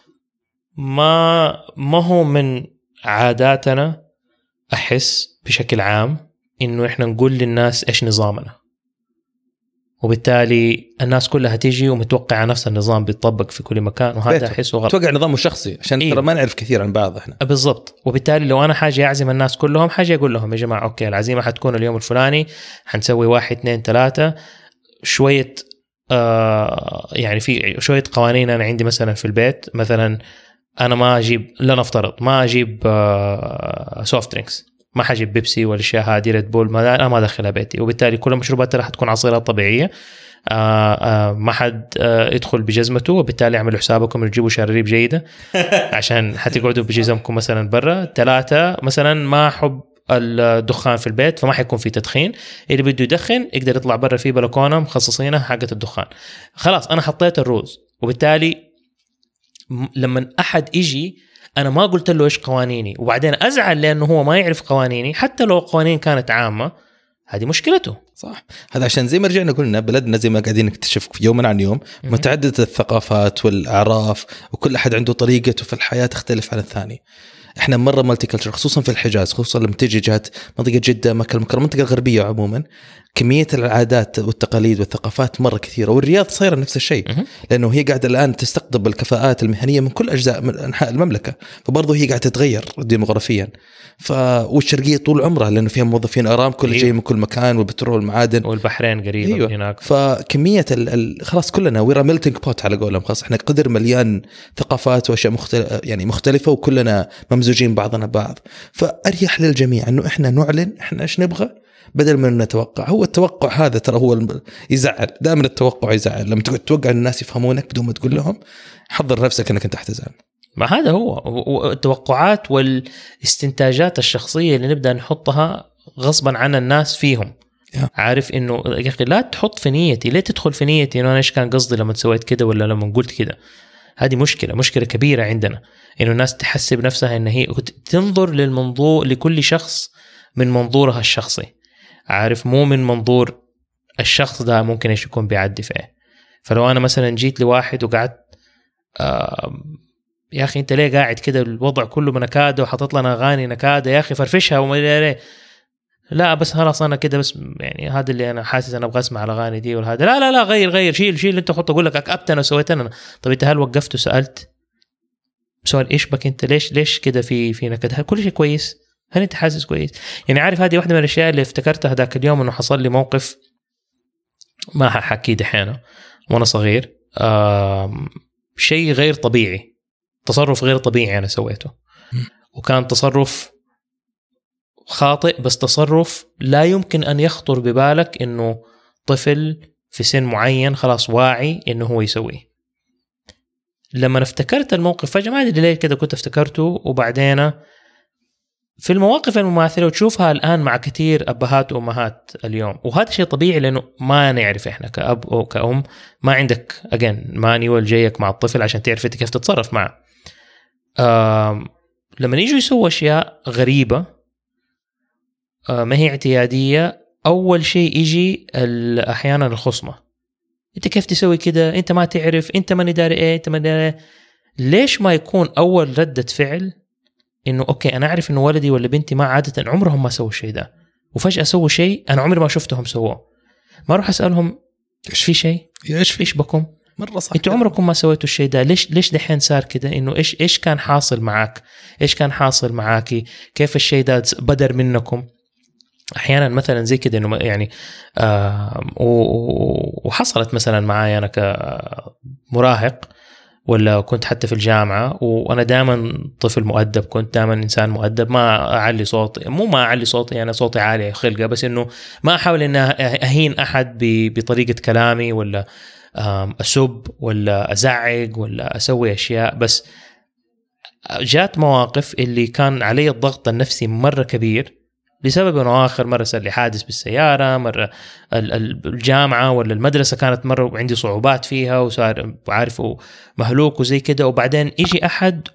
[SPEAKER 2] ما هو من عاداتنا أحس بشكل عام إنه إحنا نقول للناس إيش نظامنا، وبالتالي الناس كلها تيجي ومتوقعة نفس النظام بيتطبق في كل مكان، وهذا أحسه غلط.
[SPEAKER 1] توقع نظامه شخصي عشان ترى ما نعرف كثير عن بعض إحنا.
[SPEAKER 2] بالضبط. وبالتالي لو أنا حاجة أعزم الناس كلهم، حاجة أقول لهم يا جماعة أوكي العزيمة حتكون اليوم الفلاني، حنسوي 1 2 3 شوية يعني في شوية قوانين أنا عندي مثلا في البيت. مثلا أنا ما أجيب، لا نفترض ما أجيب سوفت درينكس، ما حجيب بيبسي والأشياء هذه، ريد بول أنا ما أدخلها بيتي، وبالتالي كل المشروبات راح تكون عصيرات طبيعية. ما حد يدخل بجزمته، وبالتالي اعملوا حسابكم إنه تجيبوا شراريب جيدة عشان حتقعدوا بجزمكم مثلا برا. 3 مثلا ما أحب الدخان في البيت، فما حيكون في تدخين، اللي بده يدخن يقدر يطلع برا في بلكونة مخصصينها حقة الدخان. خلاص أنا حطيت الروز، وبالتالي لما أحد يجي أنا ما قلت له إيش قوانيني وبعدين أزعل لأنه هو ما يعرف قوانيني، حتى لو قوانين كانت عامة، هذه مشكلته.
[SPEAKER 1] صح. هذا عشان زي ما رجعنا قلنا بلدنا زي ما قاعدين نكتشف يوما عن يوم متعددة الثقافات والأعراف، وكل أحد عنده طريقته في الحياة تختلف عن الثاني. احنا مرة مالتي كلتشر، خصوصا في الحجاز، خصوصا لما تيجي جهة منطقة جدة، مكة المكرمة، المنطقة الغربية عموما، كمية العادات والتقاليد والثقافات مرة كثيرة. والرياض صايرة نفس الشيء، لأنه هي قاعدة الآن تستقطب الكفاءات المهنية من كل أجزاء من أنحاء المملكة، فبرضه هي قاعدة تتغير ديموغرافيا. والشرقية طول عمرها لأنه فيها موظفين أرام كل جاي من كل مكان، والبترول والمعادن،
[SPEAKER 2] والبحرين قريبة. أيوة. هناك
[SPEAKER 1] فكمية خلاص كلنا ويرا ميلتينج بوت على قولهم، خلاص احنا قدر مليان ثقافات وأشياء مختلفة وكلنا ممزوجين بعضنا بعض. فأريح للجميع إنه إحنا نعلن إحنا إيش نبغى بدل من نتوقع. هو التوقع هذا ترى هو يزعل، دائما التوقع يزعل. لما تتوقع أن الناس يفهمونك بدون ما تقول لهم، حضر نفسك أنك أنت حتزعل.
[SPEAKER 2] ما هذا هو التوقعات والاستنتاجات الشخصية اللي نبدأ نحطها غصبا عن الناس فيهم. عارف إنه يا أخي لا تحط في نيتي، ليه تدخل في نيتي إنه أنا إيش كان قصدي لما سويت كده ولا لما قلت كده. هذه مشكلة كبيرة عندنا، إنه الناس تحسب نفسها إن هي تنظر للمنظور لكل شخص من منظورها الشخصي، عارف، مو من منظور الشخص ده ممكن إيش يكون بيعدي فيه. فلو أنا مثلا جيت لواحد وقعدت يا أخي أنت ليه قاعد كده الوضع كله بنكادة وحطت لنا أغاني نكادة يا أخي فرفشها وما ليه، لا بس خلاص أنا كده بس يعني هذا اللي أنا حاسس أنا أبغى أسمع الأغاني دي وهذا، لا غير شيل اللي أنت خطة، أقول لك أكبت أنا وسويت أنا. طب أنت هل وقفت وسألت سؤال إيش بك أنت، ليش كده في نكد؟ هل كل شيء كويس؟ هل أنت حاسس كويس؟ يعني عارف هذه واحدة من الأشياء اللي افتكرتها ذاك اليوم، إنه حصل لي موقف ما حكي دحين وأنا صغير، شيء غير طبيعي، تصرف غير طبيعي أنا سويته، وكان تصرف خاطئ، بس تصرف لا يمكن أن يخطر ببالك إنه طفل في سن معين خلاص واعي إنه هو يسويه. لما افتكرت الموقف فجأة ما أدري ليه كده كنت افتكرته، وبعدين في المواقف المماثلة وتشوفها الآن مع كثير أبهات وأمهات اليوم، وهذا شيء طبيعي لأنه ما نعرف إحنا كأب أو كأم ما عندك مانيوال جايك مع الطفل عشان تعرف أنت كيف تتصرف معه. لما يجوا يسووا أشياء غريبة ما هي اعتيادية، أول شيء يجي أحيانا الخصمة، أنت كيف تسوي كده، أنت ما تعرف، أنت ما نداري إيه، أنت ما نداري. ليش ما يكون أول ردة فعل إنه أوكي أنا أعرف إنه ولدي ولا بنتي ما عادة عمرهم ما سووا الشيء ده، وفجأة سووا شيء أنا عمري ما شفتهم سووه، ما أروح أسألهم إيش في شيء، إيش بكم
[SPEAKER 1] مرة صح،
[SPEAKER 2] أنتوا عمركم ما سويتوا الشيء ده، ليش دحين صار كده، إنه إيش كان حاصل معك، إيش كان حاصل معاكي، كيف الشيء ده بدر منكم. أحيانا مثلا زي كده إنه يعني وحصلت مثلا معايا أنا كمراهق ولا كنت حتى في الجامعة، وأنا دائما طفل مؤدب، كنت دائما إنسان مؤدب، ما أعلي صوتي، مو ما أعلي صوتي أنا صوتي عالي خلقة، بس إنه ما أحاول إن أهين أحد بطريقة كلامي ولا أسب ولا أزعق ولا أسوي أشياء. بس جات مواقف اللي كان علي الضغط النفسي مرة كبير لسبب أو آخر، مرة صار لي حادث بالسيارة، مرة الجامعة ولا المدرسة كانت مرة عندي صعوبات فيها وصار عارف مهلوك وزي كده، وبعدين يجي أحد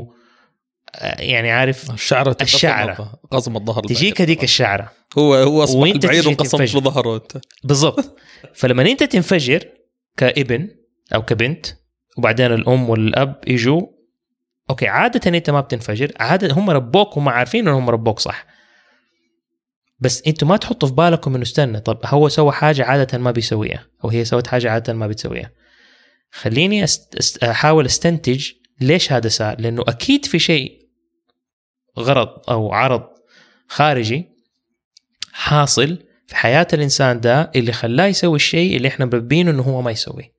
[SPEAKER 2] يعني عارف الشعرة
[SPEAKER 1] قصم الظهر
[SPEAKER 2] تجيك هذيك الشعرة،
[SPEAKER 1] هو أصبح البعير وقصم في ظهره أنت
[SPEAKER 2] بالضبط. فلما أنت تنفجر كابن أو كبنت وبعدين الأم والأب يجوا أوكي عادة أنت ما بتنفجر، عادة هم ربوك وما عارفين أنهم ربوك صح، بس انتوا ما تحطوا في بالكم انه استنى طب هو سوى حاجة عادة ما بيسويها او هي سوت حاجة عادة ما بتسويها. خليني احاول استنتج ليش هذا صار، لانه اكيد في شيء غرض او عرض خارجي حاصل في حياة الانسان ده اللي خلاه يسوي الشيء اللي احنا مربينه انه هو ما يسوي.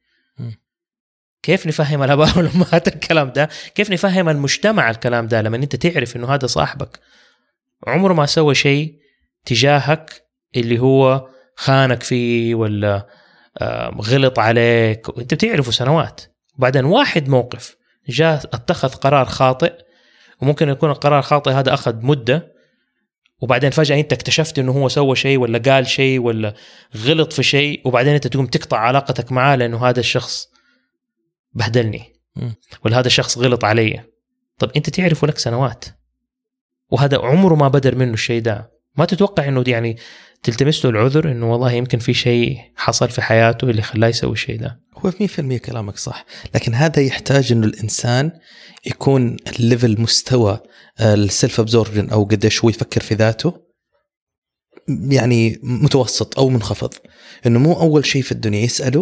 [SPEAKER 2] كيف نفهم الاباء والامهات الكلام ده؟ كيف نفهم المجتمع الكلام ده لما انت تعرف انه هذا صاحبك عمره ما سوى شيء تجاهك اللي هو خانك فيه ولا غلط عليك وانت بتعرفه سنوات، وبعدين واحد موقف جاء اتخذ قرار خاطئ، وممكن يكون القرار الخاطئ هذا أخذ مدة، وبعدين فجأة انت اكتشفت انه هو سوى شيء ولا قال شيء ولا غلط في شيء، وبعدين انت تقوم تقطع علاقتك معاه لانه هذا الشخص بهدلني ولا هذا الشخص غلط علي. طب انت تعرفه لك سنوات وهذا عمره ما بدر منه الشيء ده، ما تتوقع انه دي يعني تلتمس له العذر انه والله يمكن في شيء حصل في حياته اللي خلاه يسوي الشيء ده؟
[SPEAKER 1] هو 100% كلامك صح، لكن هذا يحتاج انه الانسان يكون الليفل مستوى السيلف ابزوربشن او قديش هو يفكر في ذاته يعني متوسط او منخفض، انه مو اول شيء في الدنيا يسأله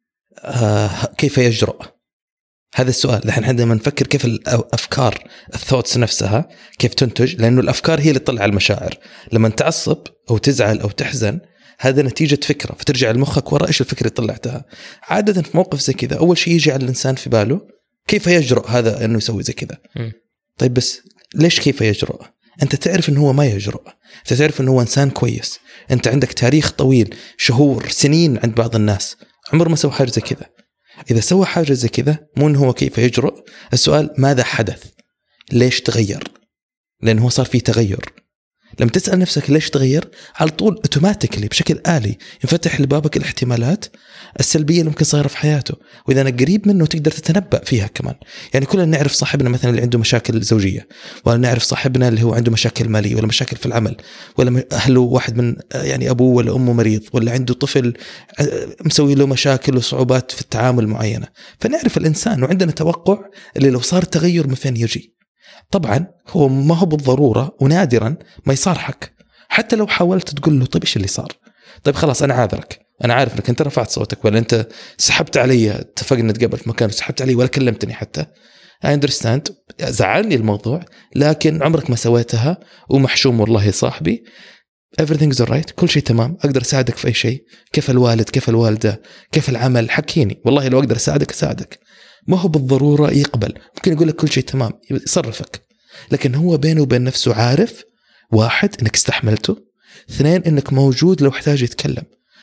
[SPEAKER 1] كيف يجرؤ. هذا السؤال نحن عندما نفكر كيف الأفكار الثوتس نفسها كيف تنتج، لأنه الأفكار هي اللي تطلع المشاعر. لما تعصب أو تزعل أو تحزن هذا نتيجة فكرة، فترجع لمخك وراء إيش الفكرة اللي طلعتها. عادة في موقف زي كذا أول شيء يجي على الإنسان في باله كيف يجرؤ هذا أنه يسوي زي كذا. طيب بس ليش كيف يجرؤ؟ أنت تعرف أنه هو ما يجرؤ، أنت تعرف أنه هو إنسان كويس، أنت عندك تاريخ طويل شهور سنين عند بعض الناس عمر ما سوى حاجة زي كذا. إذا سوى حاجة زي كذا مو إنه هو كيف يجرؤ، السؤال ماذا حدث؟ ليش تغير؟ لأنه هو صار فيه تغير. لما تسأل نفسك ليش تغير على طول اوتوماتيكلي بشكل آلي ينفتح لبابك الاحتمالات السلبية اللي ممكن صايرة في حياته، وإذا أنا قريب منه تقدر تتنبأ فيها كمان. يعني كلنا نعرف صاحبنا مثلا اللي عنده مشاكل زوجية، ولا نعرف صاحبنا اللي هو عنده مشاكل مالية ولا مشاكل في العمل، ولا أهله واحد من يعني أبوه ولا أمه مريض، ولا عنده طفل مسوي له مشاكل وصعوبات في التعامل معينة. فنعرف الإنسان وعندنا توقع اللي لو صار تغير من فين يجي. طبعا هو ما هو بالضرورة ونادرا ما يصارحك، حتى لو حاولت تقول له طيب إيش اللي صار، طيب خلاص أنا عاذرك، أنا عارف أنك أنت رفعت صوتك ولا أنت سحبت علي، اتفقنا نتقابل في مكان وسحبت علي ولا كلمتني حتى، I understand زعلني الموضوع لكن عمرك ما سويتها ومحشوم والله يا صاحبي everything's alright، كل شيء تمام، أقدر أساعدك في أي شيء، كيف الوالد كيف الوالدة كيف العمل حكيني والله لو أقدر أساعدك. ما هو بالضرورة يقبل، ممكن يقول لك كل شيء تمام يصرفك، لكن هو بينه وبين نفسه عارف واحد إنك استحملته، اثنين إنك موجود لو احتاج يتكلم،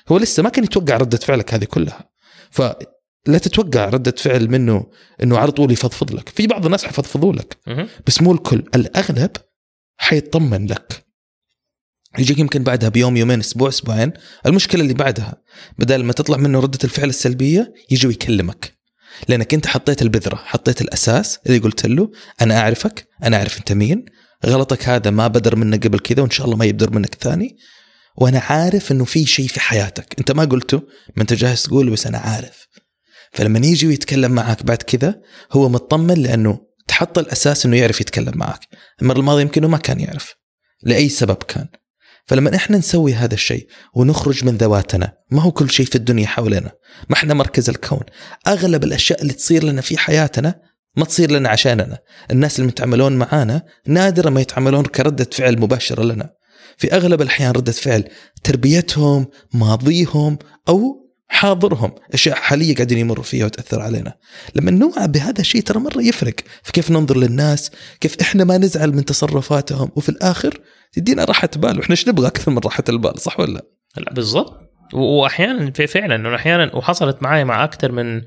[SPEAKER 3] هو لسه ما كان يتوقع ردة فعلك هذه كلها. فلا تتوقع ردة فعل منه إنه على طول يفضفض لك. في بعض الناس حيفضفضوا لك بس مو الكل، الأغلب حيطمن لك، يجيك يمكن بعدها بيوم يومين أسبوع أسبوعين المشكلة اللي بعدها بدل ما تطلع منه ردة الفعل السلبية يجي يكلمك، لأنك أنت حطيت البذرة، حطيت الأساس اللي قلت له أنا أعرفك، أنا أعرف أنت مين، غلطك هذا ما بدر منك قبل كذا وإن شاء الله ما يبدر منك ثاني، وأنا عارف أنه في شيء في حياتك أنت ما قلته ما أنت جاهز تقوله بس أنا عارف. فلما يجي ويتكلم معك بعد كذا هو مطمن لأنه تحط الأساس أنه يعرف يتكلم معك. المرة الماضية يمكنه ما كان يعرف لأي سبب كان. فلما إحنا نسوي هذا الشيء ونخرج من ذواتنا، ما هو كل شيء في الدنيا حولنا، ما إحنا مركز الكون، أغلب الأشياء اللي تصير لنا في حياتنا ما تصير لنا عشاننا. الناس اللي يتعاملون معانا نادرا ما يتعاملون كردة فعل مباشرة لنا، في أغلب الأحيان ردة فعل تربيتهم، ماضيهم أو حاضرهم، أشياء حالية قاعدين يمروا فيها وتأثر علينا. لما نوعى بهذا الشيء ترى مرة يفرق في كيف ننظر للناس، كيف إحنا ما نزعل من تصرفاتهم، وفي الآخر تدينا راحة بال. وإحنا إيش نبغى أكثر من راحة البال، صح ولا
[SPEAKER 2] لا؟ بالضبط. وأحيانا فعلا إنه أحيانا، وحصلت معي مع أكثر من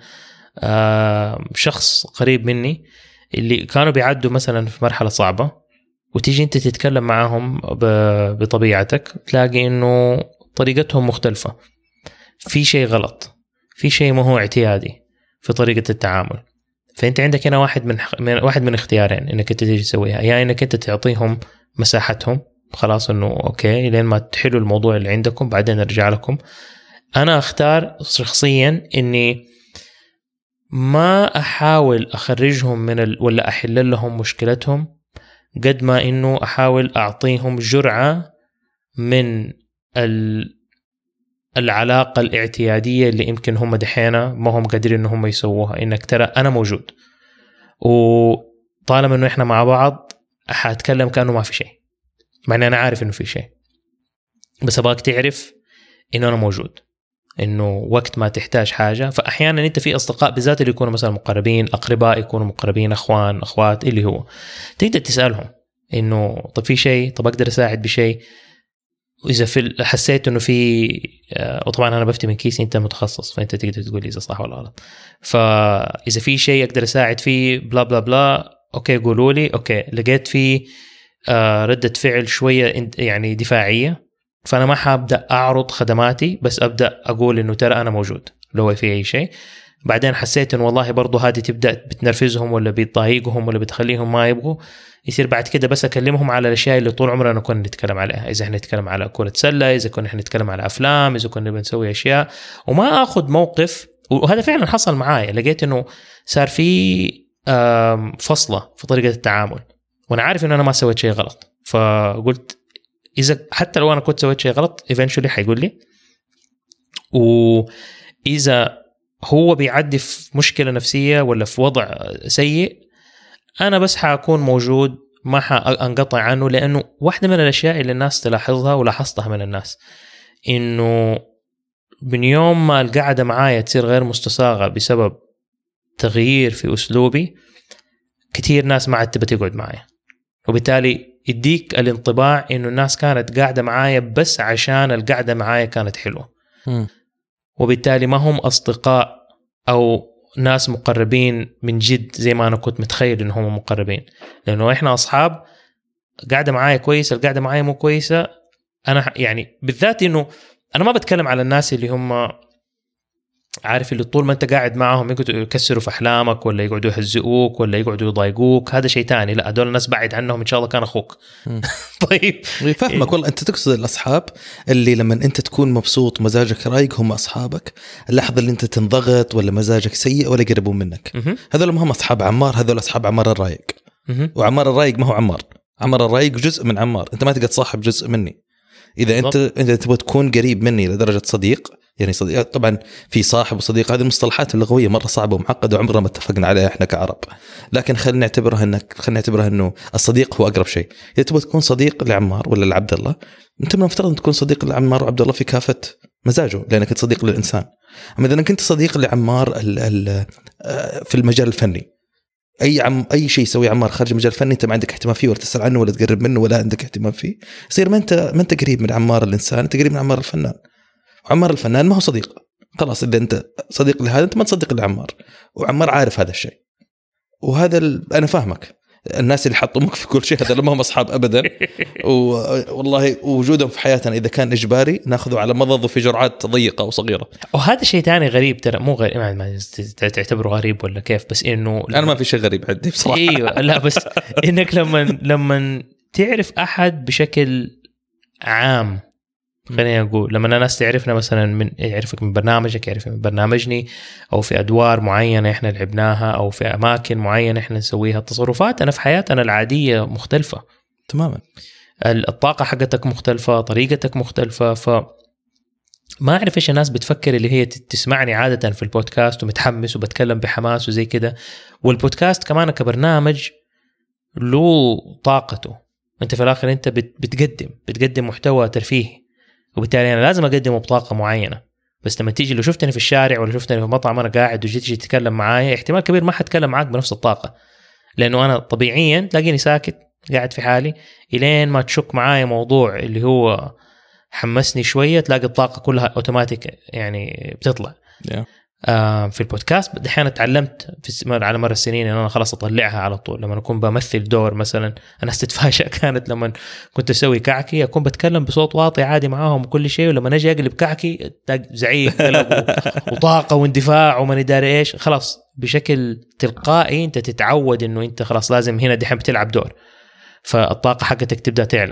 [SPEAKER 2] شخص قريب مني اللي كانوا بيعدوا مثلا في مرحلة صعبة، وتيجي أنت تتكلم معهم بطبيعتك تلاقي إنه طريقتهم مختلفة، في شيء غلط، في شيء ما هو اعتيادي في طريقة التعامل. فأنت عندك هنا واحد من اختيارين إنك أنت تيجي تسويها، يعني إنك أنت تعطيهم مساحتهم خلاص إنه أوكي لين ما تحلوا الموضوع اللي عندكم بعدين أرجع لكم. أنا أختار شخصيا إني ما أحاول أخرجهم ولا أحل لهم مشكلتهم قد ما إنه أحاول أعطيهم جرعة من العلاقة الاعتيادية اللي يمكن هم دحينا ما هم قادرين إنهم يسووها. إنك ترى أنا موجود، وطالما إنه إحنا مع بعض حاتكلم كأنه ما في شيء، مع إن أنا عارف إنه في شيء، بس أبغاك تعرف إنه أنا موجود، إنه وقت ما تحتاج حاجة. فأحيانا أنت في أصدقاء بالذات اللي يكونوا مثلا مقربين، أقرباء يكونوا مقربين، أخوان أخوات، اللي هو تقدر تسألهم إنه طب في شيء، طب أقدر أساعد بشيء. وإذا حسيت إنه في وطبعا أنا بفتي من كيسي، أنت متخصص فأنت تقدر تقول إذا صح ولا غلط. فإذا في شيء أقدر أساعد فيه بلا بلا بلا، أوكي قولوا لي. أوكي لقيت في ردة فعل شوية يعني دفاعية، فأنا ما حابدأ أعرض خدماتي، بس أبدأ أقول إنه ترى أنا موجود لو في أي شيء. بعدين حسيت إنه والله برضو هذه تبدأ بتنرفزهم ولا بتضايقهم ولا بتخليهم ما يبغوا، يصير بعد كده بس أكلمهم على الأشياء اللي طول عمرنا كنا نتكلم عليها. إذا إحنا نتكلم على كرة سلة، إذا كنا إحنا نتكلم على أفلام، إذا كنا بنسوي أشياء، وما أخذ موقف. وهذا فعلا حصل معايا، لقيت إنه صار في فصلة في طريقة التعامل، وأنا عارف إنه أنا ما سويت شيء غلط. فقلت إذا حتى لو أنا كنت سويت شيء غلط eventually حيقول لي، وإذا هو بيعدي في مشكلة نفسية ولا في وضع سيء، أنا بس حأكون موجود، ما حأنقطع عنه. لأنه واحدة من الأشياء اللي الناس تلاحظها ولاحظتها من الناس، إنه من يوم ما القعدة معايا تصير غير مستصاغة بسبب تغيير في أسلوبي، كتير ناس ما عاد تبى تقعد معايا، وبالتالي يديك الانطباع إنه الناس كانت قاعدة معايا بس عشان القعدة معايا كانت حلوة، وبالتالي ما هم أصدقاء أو ناس مقربين من جد زي ما أنا كنت متخيل إنهم مقربين. لأنه إحنا أصحاب، قاعدة معايا كويسة، القعدة معايا مو كويسة. أنا يعني بالذات إنه أنا ما بتكلم على الناس اللي هم عارف اللي طول ما أنت قاعد معهم يقعدوا يكسروا في أحلامك ولا يقعدوا يهزئوك ولا يقعدوا يضايقوك، هذا شيء تاني. لا، هذول الناس بعد عنهم إن شاء الله كان أخوك. طيب
[SPEAKER 3] فاهمك والله. أنت تقصد الأصحاب اللي لما أنت تكون مبسوط مزاجك رايق هم أصحابك، اللحظة اللي أنت تنضغط ولا مزاجك سيء ولا يقربون منك، هذول ما هم أصحاب عمار، هذول أصحاب عمار الرايق. وعمار الرايق ما هو عمار الرايق جزء من عمار، أنت ما تقدر تصاحب جزء مني. إذا أنت تبغى تكون قريب مني لدرجة صديق، يعني صديق طبعا في صاحب وصديق، هذه المصطلحات اللغوية مرة صعبة ومعقدة وعمرنا ما اتفقنا عليها إحنا كعرب، لكن خلينا نعتبرها إنه الصديق هو أقرب شيء. إذا تبغى تكون صديق لعمار ولا لعبد الله، أنت من المفترض أن تكون صديق لعمار وعبد الله في كافة مزاجه، لأنك أنت صديق للإنسان. أما إذا كنت صديق لعمار في المجال الفني، أي شيء يسوي عمار خارج المجال الفني أنت ما عندك اهتمام فيه ولا تسأل عنه ولا تقرب منه ولا عندك اهتمام فيه، يصير ما أنت قريب من عمار الإنسان، أنت قريب من عمار الفنان. عمار الفنان ما هو صديق. خلاص إذا أنت صديق لهذا أنت ما تصدق لعمار، وعمار عارف هذا الشيء. وهذا أنا فاهمك. الناس اللي حطموك في كل شيء هذا لما هم أصحاب أبدا. والله وجودهم في حياتنا إذا كان إجباري نأخذه على مضض في جرعات ضيقة وصغيرة.
[SPEAKER 2] وهذا شيء تاني غريب ترى، مو غريب ما تعتبره غريب ولا كيف، بس إنه
[SPEAKER 3] أنا ما في شيء غريب عندي بصراحة.
[SPEAKER 2] أيوة لا بس إنك لما تعرف أحد بشكل عام، خلينا نقول لما الناس تعرفنا مثلا من يعرفك من برنامجك، يعرفك من برنامجني، أو في أدوار معينة إحنا لعبناها، أو في أماكن معينة إحنا نسويها. التصرفات أنا في حياتنا العادية مختلفة
[SPEAKER 3] تماما،
[SPEAKER 2] الطاقة حقتك مختلفة، طريقتك مختلفة. ما أعرف إيش الناس بتفكر اللي هي تسمعني عادة في البودكاست ومتحمس وبتكلم بحماس وزي كده. والبودكاست كمان كبرنامج له طاقته. أنت في الآخر أنت بتقدم محتوى ترفيهي، وبالتالي أنا لازم أقدمه بطاقة معينة. بس لما تيجي لو شفتني في الشارع ولا شفتني في مطعم أنا قاعد وجيت تيجي تتكلم معايا، احتمال كبير ما حتكلم معاك بنفس الطاقة، لأنه أنا طبيعيا تلاقيني ساكت قاعد في حالي إلين ما تشك معايا موضوع اللي هو حمسني شوية، تلاقي الطاقة كلها أوتوماتيك يعني بتطلع. في البودكاست أحيانا تعلمت على مر السنين إن أنا خلاص أطلعها على طول. لما أكون بمثل دور مثلا، أنا استتفاشة كانت لما كنت أسوي كعكي أكون بتكلم بصوت واطي عادي معاهم وكل شيء، ولما نجي أقلب كعكي زعيق وطاقة واندفاع وما نداري إيش، خلاص بشكل تلقائي أنت تتعود إنه أنت خلاص لازم هنا دحين بتلعب دور، فالطاقة حقتك تبدأ تعلى.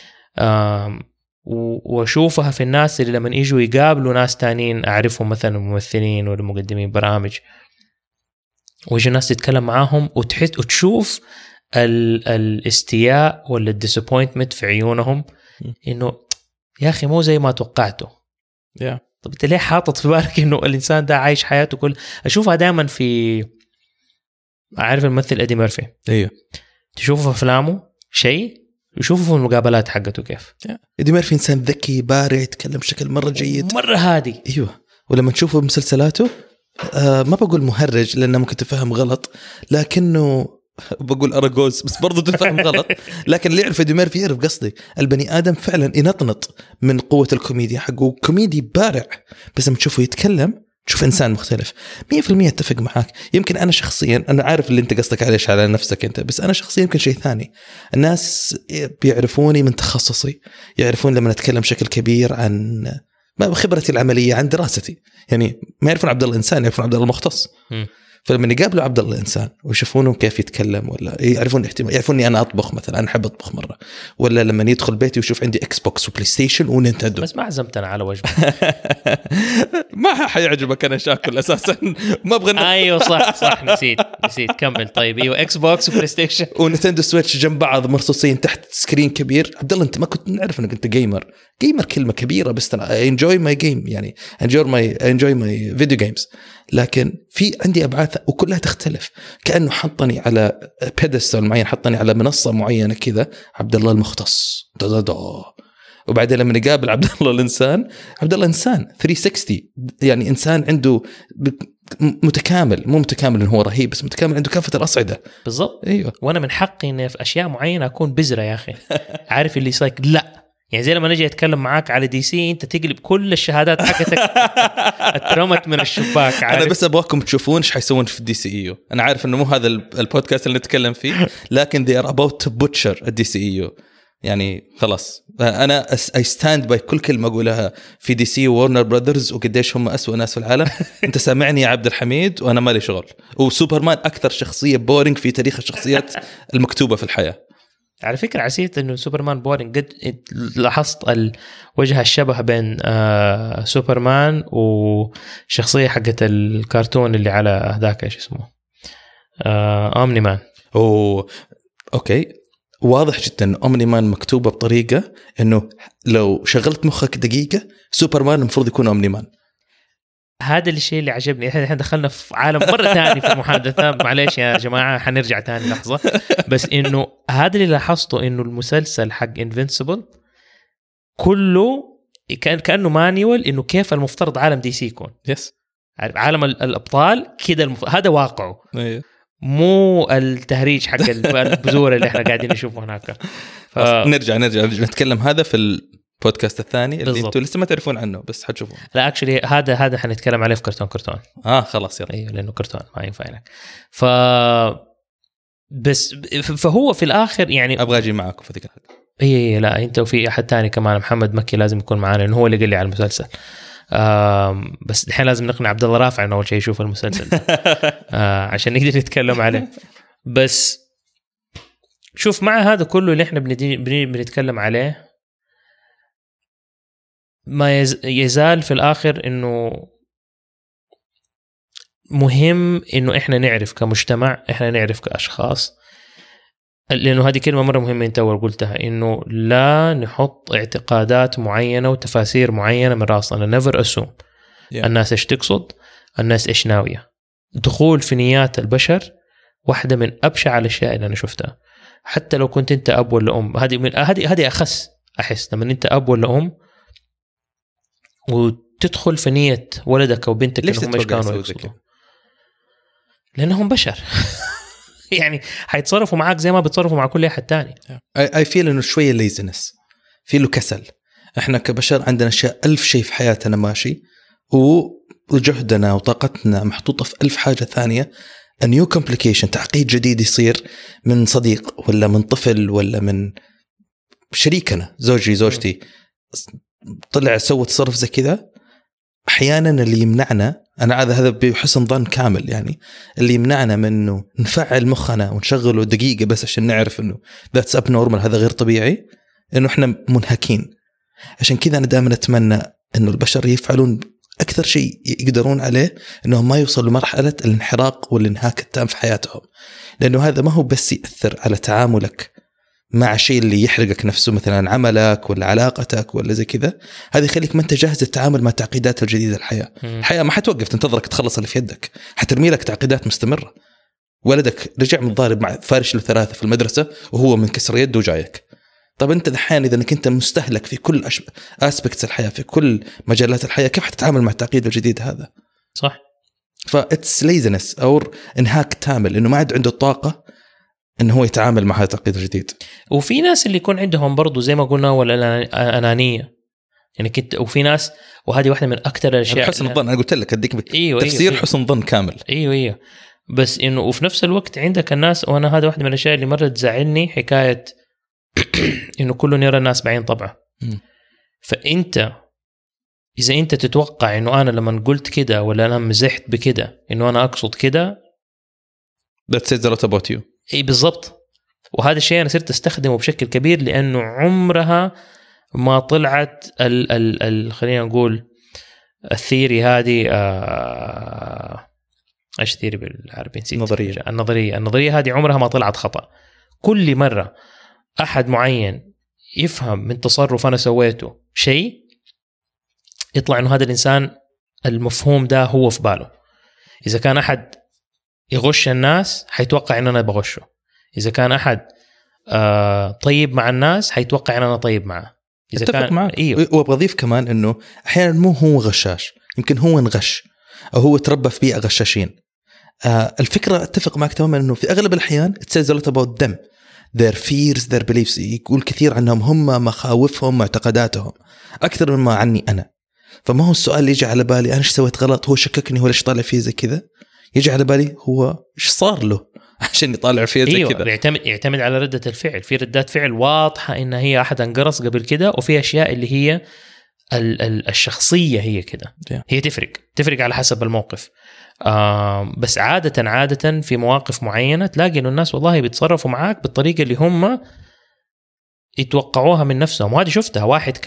[SPEAKER 2] واشوفها في الناس اللي لما يجوا يقابلوا ناس تانين اعرفهم مثلا ممثلين ولا مقدمين برامج، ويجي الناس تتكلم معاهم وتحس وتشوف الاستياء ولا الديسابوينتمنت في عيونهم، انه يا اخي مو زي ما توقعته. طب انت ليه حاطط في بالك انه الانسان ده عايش حياته كل. اشوفها دائما في، اعرف الممثل ادي ميرفي،
[SPEAKER 3] ايوه
[SPEAKER 2] تشوفه في افلامه شيء، يشوفوا في المقابلات حقته كيف.
[SPEAKER 3] إدي ميرفي إنسان ذكي بارع، يتكلم بشكل مرة جيد،
[SPEAKER 2] مرة هادي.
[SPEAKER 3] أيوة. ولما تشوفه بمسلسلاته ما بقول مهرج لأنه ممكن تفهم غلط، لكنه بقول أراغوز بس برضو تفهم غلط. لكن اللي يعرف إدي ميرفي يعرف قصدي. البني آدم فعلا ينطنط من قوة الكوميديا حقه، كوميدي بارع، بس لما تشوفه يتكلم تشوف إنسان مختلف. 100% اتفق معك. يمكن أنا شخصيا أنا عارف اللي أنت قصدك عليه على نفسك أنت، بس أنا شخصيا يمكن شيء ثاني. الناس بيعرفوني من تخصصي، يعرفون لما نتكلم بشكل كبير عن خبرتي العملية، عن دراستي. يعني ما يعرفون عبد الله الإنسان، يعرفون عبد الله المختص. فلما يقابلوا عبد الله الإنسان ويشوفونه كيف يتكلم، ولا يعرفوني أنا أطبخ مثلا، أنا أحب أطبخ مرة، ولا لما يدخل بيتي ويشوف عندي إكس بوكس وبلاي ستيشن ونينتندو.
[SPEAKER 2] بس ما عزمتنا على وجبة.
[SPEAKER 3] ما حيعجبك أنا شاكل أساسا، ما أبغى.
[SPEAKER 2] أيوة صح نسيت كمل. طيب أيوة إكس بوكس وبلاي ستيشن
[SPEAKER 3] ونينتندو سويتش جنب بعض مرصوصين تحت سكرين كبير. عبد الله أنت ما كنت نعرف أنك أنت جيمر كلمة كبيرة، بس أنا enjoy my game، يعني enjoy my video games. لكن في عندي أبعاد وكلها تختلف، كأنه حطني على بيدستال معين، حطني على منصة معينة كذا. عبد الله المختص وبعدين لما نقابل عبد الله الإنسان، عبد الله إنسان 360، يعني إنسان عنده متكامل، مو متكامل إنه هو رهيب، بس متكامل عنده كافة الأصعدة.
[SPEAKER 2] بالضبط.
[SPEAKER 3] أيوة.
[SPEAKER 2] وأنا من حقي إن في أشياء معينة أكون بزرة يا أخي. عارف اللي صايك لا، يعني زي لما نجي أتكلم معاك على دي سي أنت تقلب كل الشهادات حقتك اترمت من الشباك. عارف؟
[SPEAKER 3] أنا بس أبغاكم تشوفون إيش حيسوون في DCEU. أنا عارف إنه مو هذا البودكاست اللي نتكلم فيه، لكن they are about to butcher DCEU. يعني خلاص أنا I stand by كل كلمة أقولها في DC وورنر براذرز وقديش هم أسوأ ناس في العالم. أنت سامعني يا عبد الحميد وأنا مالي شغل. وسوبرمان أكثر شخصية بورينج في تاريخ الشخصيات المكتوبة في الحياة.
[SPEAKER 2] على فكرة عسيت إنه سوبرمان بورينج، قد لاحظت وجه الشبه بين سوبرمان وشخصية حقت الكرتون اللي على ذاك إيش اسمه أومني مان.
[SPEAKER 3] أوكي، واضح جدا أومني مان مكتوبة بطريقة إنه لو شغلت مخك دقيقة سوبرمان المفروض يكون أومني مان.
[SPEAKER 2] هذا الشيء اللي عجبني. احنا دخلنا في عالم مرة ثاني في المحادثة، معليش يا جماعة حنرجع ثاني لحظة. بس إنه هذا اللي لاحظته، إنه المسلسل حق Invincible كله كأنه مانيوال إنه كيف المفترض عالم دي سي يكون. عارف عالم الأبطال كده هذا واقعه، مو التهريج حق البذور اللي احنا قاعدين نشوفه هناك.
[SPEAKER 3] نرجع نتكلم هذا في
[SPEAKER 1] بودكاست الثاني اللي
[SPEAKER 2] بالضبط.
[SPEAKER 1] انتم لسه ما تعرفون عنه بس حتشوفون.
[SPEAKER 2] لا اكشلي هذا حنتكلم عليه في كرتون.
[SPEAKER 1] خلاص يلا.
[SPEAKER 2] ايوه لانه كرتون ما ينفع لك. بس فهو في الاخر يعني
[SPEAKER 1] ابغى اجي معاكم في ذيك الحلقه.
[SPEAKER 2] اي لا انت وفي احد تاني كمان محمد مكي لازم يكون معانا لانه هو اللي قال لي على المسلسل. بس الحين لازم نقنع عبد الله رافع انه اول شيء يشوف المسلسل عشان نقدر نتكلم عليه. بس شوف مع هذا كله اللي احنا بنتكلم عليه ما يزال في الاخر انه مهم انه احنا نعرف كمجتمع، احنا نعرف كاشخاص، لانه هذه كلمه مره مهمه انت اول قلتها، انه لا نحط اعتقادات معينه وتفاسير معينه من راسنا. never assume الناس ايش تقصد، الناس ايش ناويه. دخول في نيات البشر واحده من ابشع الاشياء اللي انا شفتها. حتى لو كنت انت اب ولا ام، هذه اخس احس لما انت اب ولا ام وتدخل في نيه ولدك او بنتك انهم ايش كانوا يقصدوا، لانهم بشر يعني حيتصرفوا معاك زي ما بيتصرفوا مع كل احد تاني.
[SPEAKER 1] اي فيل انه شويه ليزنس، في له كسل. احنا كبشر عندنا اشياء 1000 شيء في حياتنا ماشي، وجهدنا وطاقتنا محطوطه في 1000 حاجه ثانيه. a new complication، تعقيد جديد يصير من صديق ولا من طفل ولا من شريكنا، زوجتي طلع سوى تصرف زي كذا. احيانا اللي يمنعنا، انا هذا بحسن ظن كامل يعني، اللي يمنعنا من انه نفعل مخنا ونشغله دقيقه بس عشان نعرف انه that's abnormal، هذا غير طبيعي، انه احنا منهكين. عشان كذا انا دائما اتمنى انه البشر يفعلون اكثر شيء يقدرون عليه، انهم ما يوصلوا لمرحله الانحراق والانهاك التام في حياتهم، لانه هذا ما هو بس ياثر على تعاملك مع الشيء اللي يحرقك نفسه، مثلا عملك ولا علاقتك ولا زي كذا، هذا يخليك ما انت جاهز للتعامل مع التعقيدات الجديده. الحياه ما حتوقف تنتظرك تخلص اللي في يدك، حترمي لك تعقيدات مستمره. ولدك رجع من ضارب مع فارش له 3 في المدرسه وهو من كسر يده وجايك. طب انت دحين اذا انك انت مستهلك في كل اسبكتس الحياه، في كل مجالات الحياه، كيف حتتعامل مع التعقيد الجديد هذا؟
[SPEAKER 2] صح.
[SPEAKER 1] فاتس ليزنس او انهاك تامل، انه ما عاد عنده الطاقه انه هو يتعامل مع هذا التعقيد الجديد.
[SPEAKER 2] وفي ناس اللي يكون عندهم برضو زي ما قلنا ولا انانيه يعني كنت، وفي ناس، وهذه واحده من اكثر الاشياء
[SPEAKER 1] حسن الظن. انا قلت لك اديك تفسير
[SPEAKER 2] أيوة.
[SPEAKER 1] حسن ظن كامل.
[SPEAKER 2] ايوه بس انه وفي نفس الوقت عندك الناس، وانا هذا واحده من الاشياء اللي مره تزعلني، حكايه انه كل يرى الناس بعين طبعه. فانت اذا انت تتوقع انه انا لما قلت كده ولا انا مزحت بكده انه انا اقصد كده،
[SPEAKER 1] that says a lot about you.
[SPEAKER 2] اي بالضبط. وهذا الشيء انا صرت استخدمه بشكل كبير، لانه عمرها ما طلعت خلينا نقول الثيري هذه ايش ثيري بالعربي نسيت. النظريه هذه عمرها ما طلعت خطأ. كل مره احد معين يفهم من تصرف انا سويته شيء، يطلع انه هذا الانسان المفهوم ده هو في باله. اذا كان احد يغش الناس حيتوقع ان انا بغشه، اذا كان احد طيب مع الناس حيتوقع ان انا طيب معه. اذا
[SPEAKER 1] اتفق
[SPEAKER 2] كان
[SPEAKER 1] معك.
[SPEAKER 2] ايوه.
[SPEAKER 1] وابغى اضيف كمان انه احيانا مو هو غشاش، يمكن هو انغش او هو تربى في بيئه غشاشين. الفكره اتفق معك تماما انه في اغلب الاحيان it says a lot about them, their fears, their beliefs. يقول كثير عنهم هم، مخاوفهم، معتقداتهم اكثر مما عني انا. فما هو السؤال اللي يجي على بالي انا ايش سويت غلط، هو شككني، هو ليش طالع فيه زي كذا. يجي على بالي هو ايش صار له عشان يطالع فيه زي كذا.
[SPEAKER 2] يعتمد على ردة الفعل. في ردات فعل واضحة إن هي أحد انقرص قبل كده، وفي أشياء اللي هي الشخصية هي كده. هي تفرق على حسب الموقف. بس عادة في مواقف معينة تلاقي إنه الناس والله بيتصرفوا معاك بالطريقة اللي هم يتوقعوها من نفسهم. وهذه شفتها. واحد